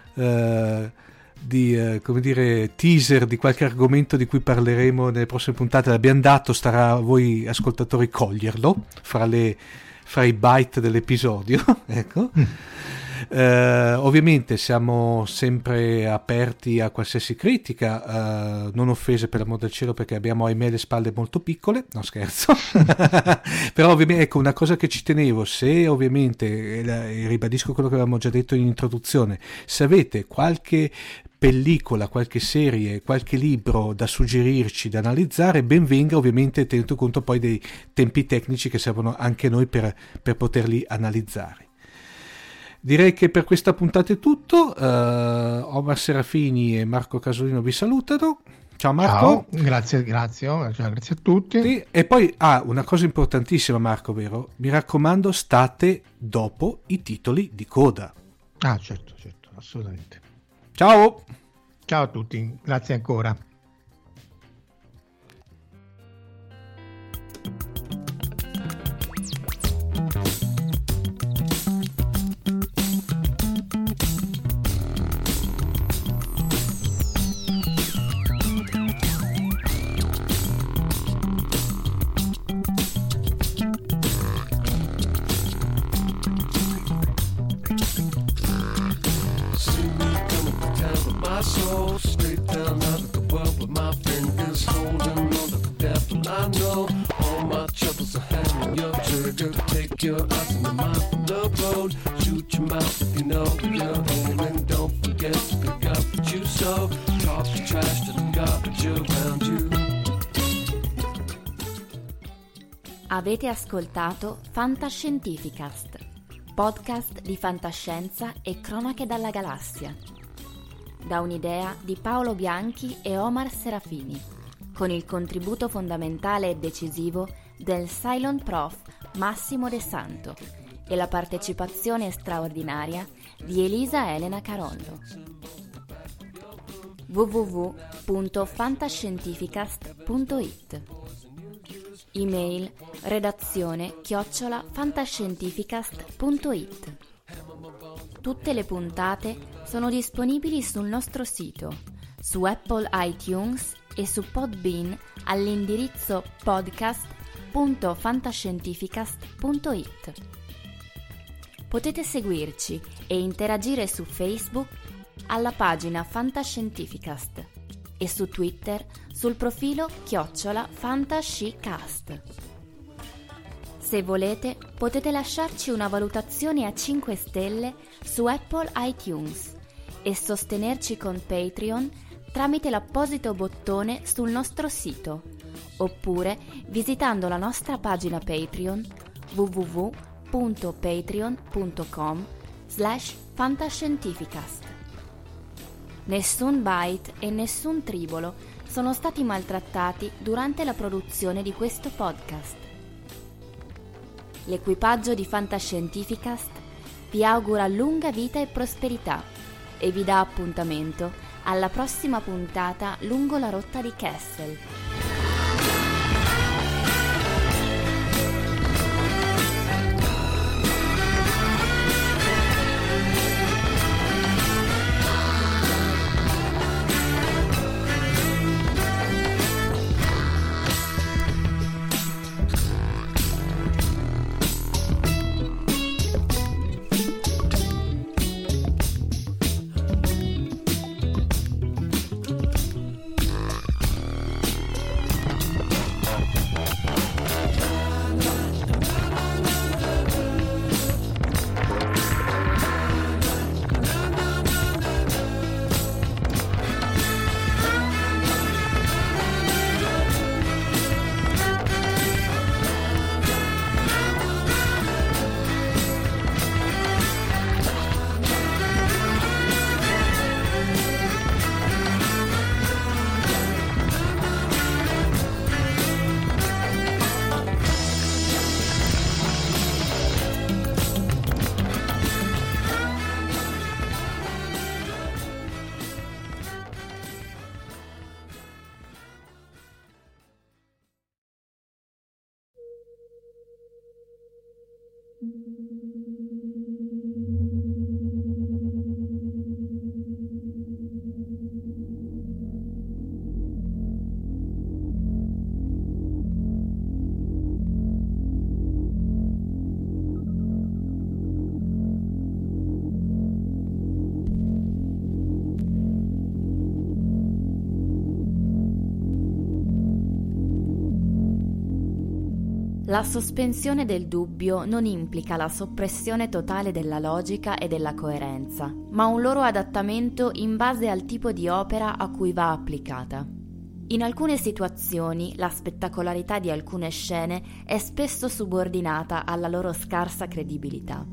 come dire, teaser di qualche argomento di cui parleremo nelle prossime puntate l'abbiamo dato, starà a voi ascoltatori coglierlo fra i byte dell'episodio. Ecco. Ovviamente siamo sempre aperti a qualsiasi critica, non offese per l'amor del cielo, perché abbiamo ahimè le spalle molto piccole, no scherzo. Però ovviamente ecco, una cosa che ci tenevo, se ovviamente ribadisco quello che avevamo già detto in introduzione, se avete qualche pellicola, qualche serie, qualche libro da suggerirci, da analizzare, ben venga, ovviamente tenendo conto poi dei tempi tecnici che servono anche noi per poterli analizzare. Direi che per questa puntata è tutto. Omar Serafini e Marco Casolino vi salutano. Ciao Marco. Ciao, grazie a tutti. E poi una cosa importantissima, Marco, vero? Mi raccomando, state dopo i titoli di coda. Certo. assolutamente. Ciao! Ciao a tutti, grazie ancora. Soul straight down out of the world with my fingers holding on to the devil. I know all my troubles are hanging your trigger. Take your eyes and your mind from the road. Shoot your mouth if you know where you're aiming. Don't forget to pick up what you sow. Talk the trash to the garbage around you. Avete ascoltato Fantascientificast, podcast di fantascienza e cronache dalla galassia. Da un'idea di Paolo Bianchi e Omar Serafini, con il contributo fondamentale e decisivo del Cylon Prof Massimo De Santo e la partecipazione straordinaria di Elisa Elena Carollo. www.fantascientificast.it. Email redazione@fantascientificast.it. Tutte le puntate sono disponibili sul nostro sito, su Apple iTunes e su Podbean all'indirizzo podcast.fantascientificast.it. Potete seguirci e interagire su Facebook alla pagina Fantascientificast e su Twitter sul profilo @fantascicast. Se volete, potete lasciarci una valutazione a 5 stelle su Apple iTunes e sostenerci con Patreon tramite l'apposito bottone sul nostro sito, oppure visitando la nostra pagina Patreon www.patreon.com/fantascientificast. Nessun bite e nessun tribolo sono stati maltrattati durante la produzione di questo podcast. L'equipaggio di Fantascientificast vi augura lunga vita e prosperità e vi dà appuntamento alla prossima puntata lungo la rotta di Kessel. La sospensione del dubbio non implica la soppressione totale della logica e della coerenza, ma un loro adattamento in base al tipo di opera a cui va applicata. In alcune situazioni la spettacolarità di alcune scene è spesso subordinata alla loro scarsa credibilità.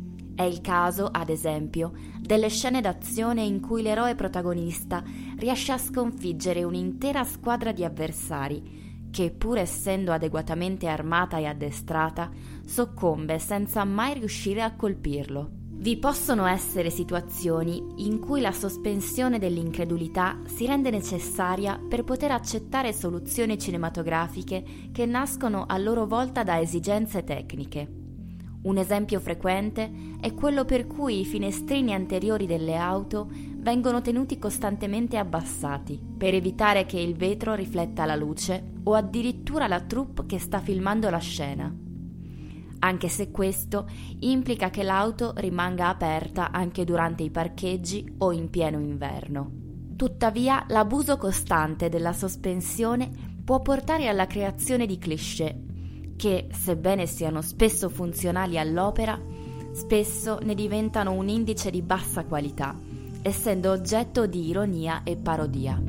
È il caso, ad esempio, delle scene d'azione in cui l'eroe protagonista riesce a sconfiggere un'intera squadra di avversari che, pur essendo adeguatamente armata e addestrata, soccombe senza mai riuscire a colpirlo. Vi possono essere situazioni in cui la sospensione dell'incredulità si rende necessaria per poter accettare soluzioni cinematografiche che nascono a loro volta da esigenze tecniche. Un esempio frequente è quello per cui i finestrini anteriori delle auto vengono tenuti costantemente abbassati per evitare che il vetro rifletta la luce o addirittura la troupe che sta filmando la scena. Anche se questo implica che l'auto rimanga aperta anche durante i parcheggi o in pieno inverno. Tuttavia, l'abuso costante della sospensione può portare alla creazione di cliché che, sebbene siano spesso funzionali all'opera, spesso ne diventano un indice di bassa qualità, essendo oggetto di ironia e parodia.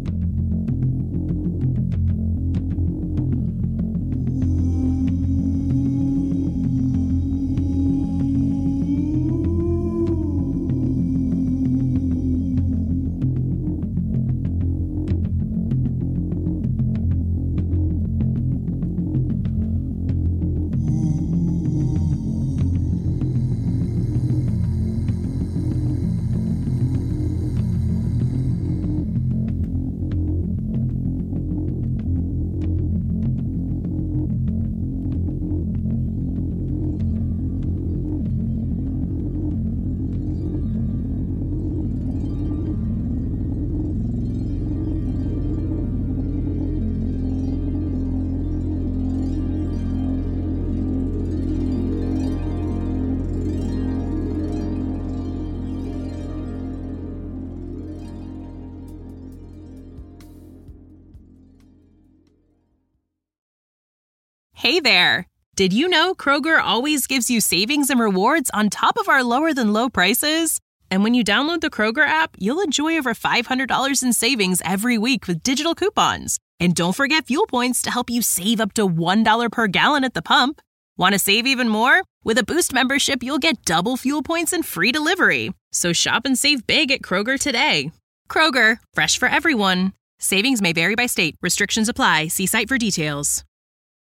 Hey there! Did you know Kroger always gives you savings and rewards on top of our lower-than-low prices? And when you download the Kroger app, you'll enjoy over $500 in savings every week with digital coupons. And don't forget fuel points to help you save up to $1 per gallon at the pump. Want to save even more? With a Boost membership, you'll get double fuel points and free delivery. So shop and save big at Kroger today. Kroger, fresh for everyone. Savings may vary by state. Restrictions apply. See site for details.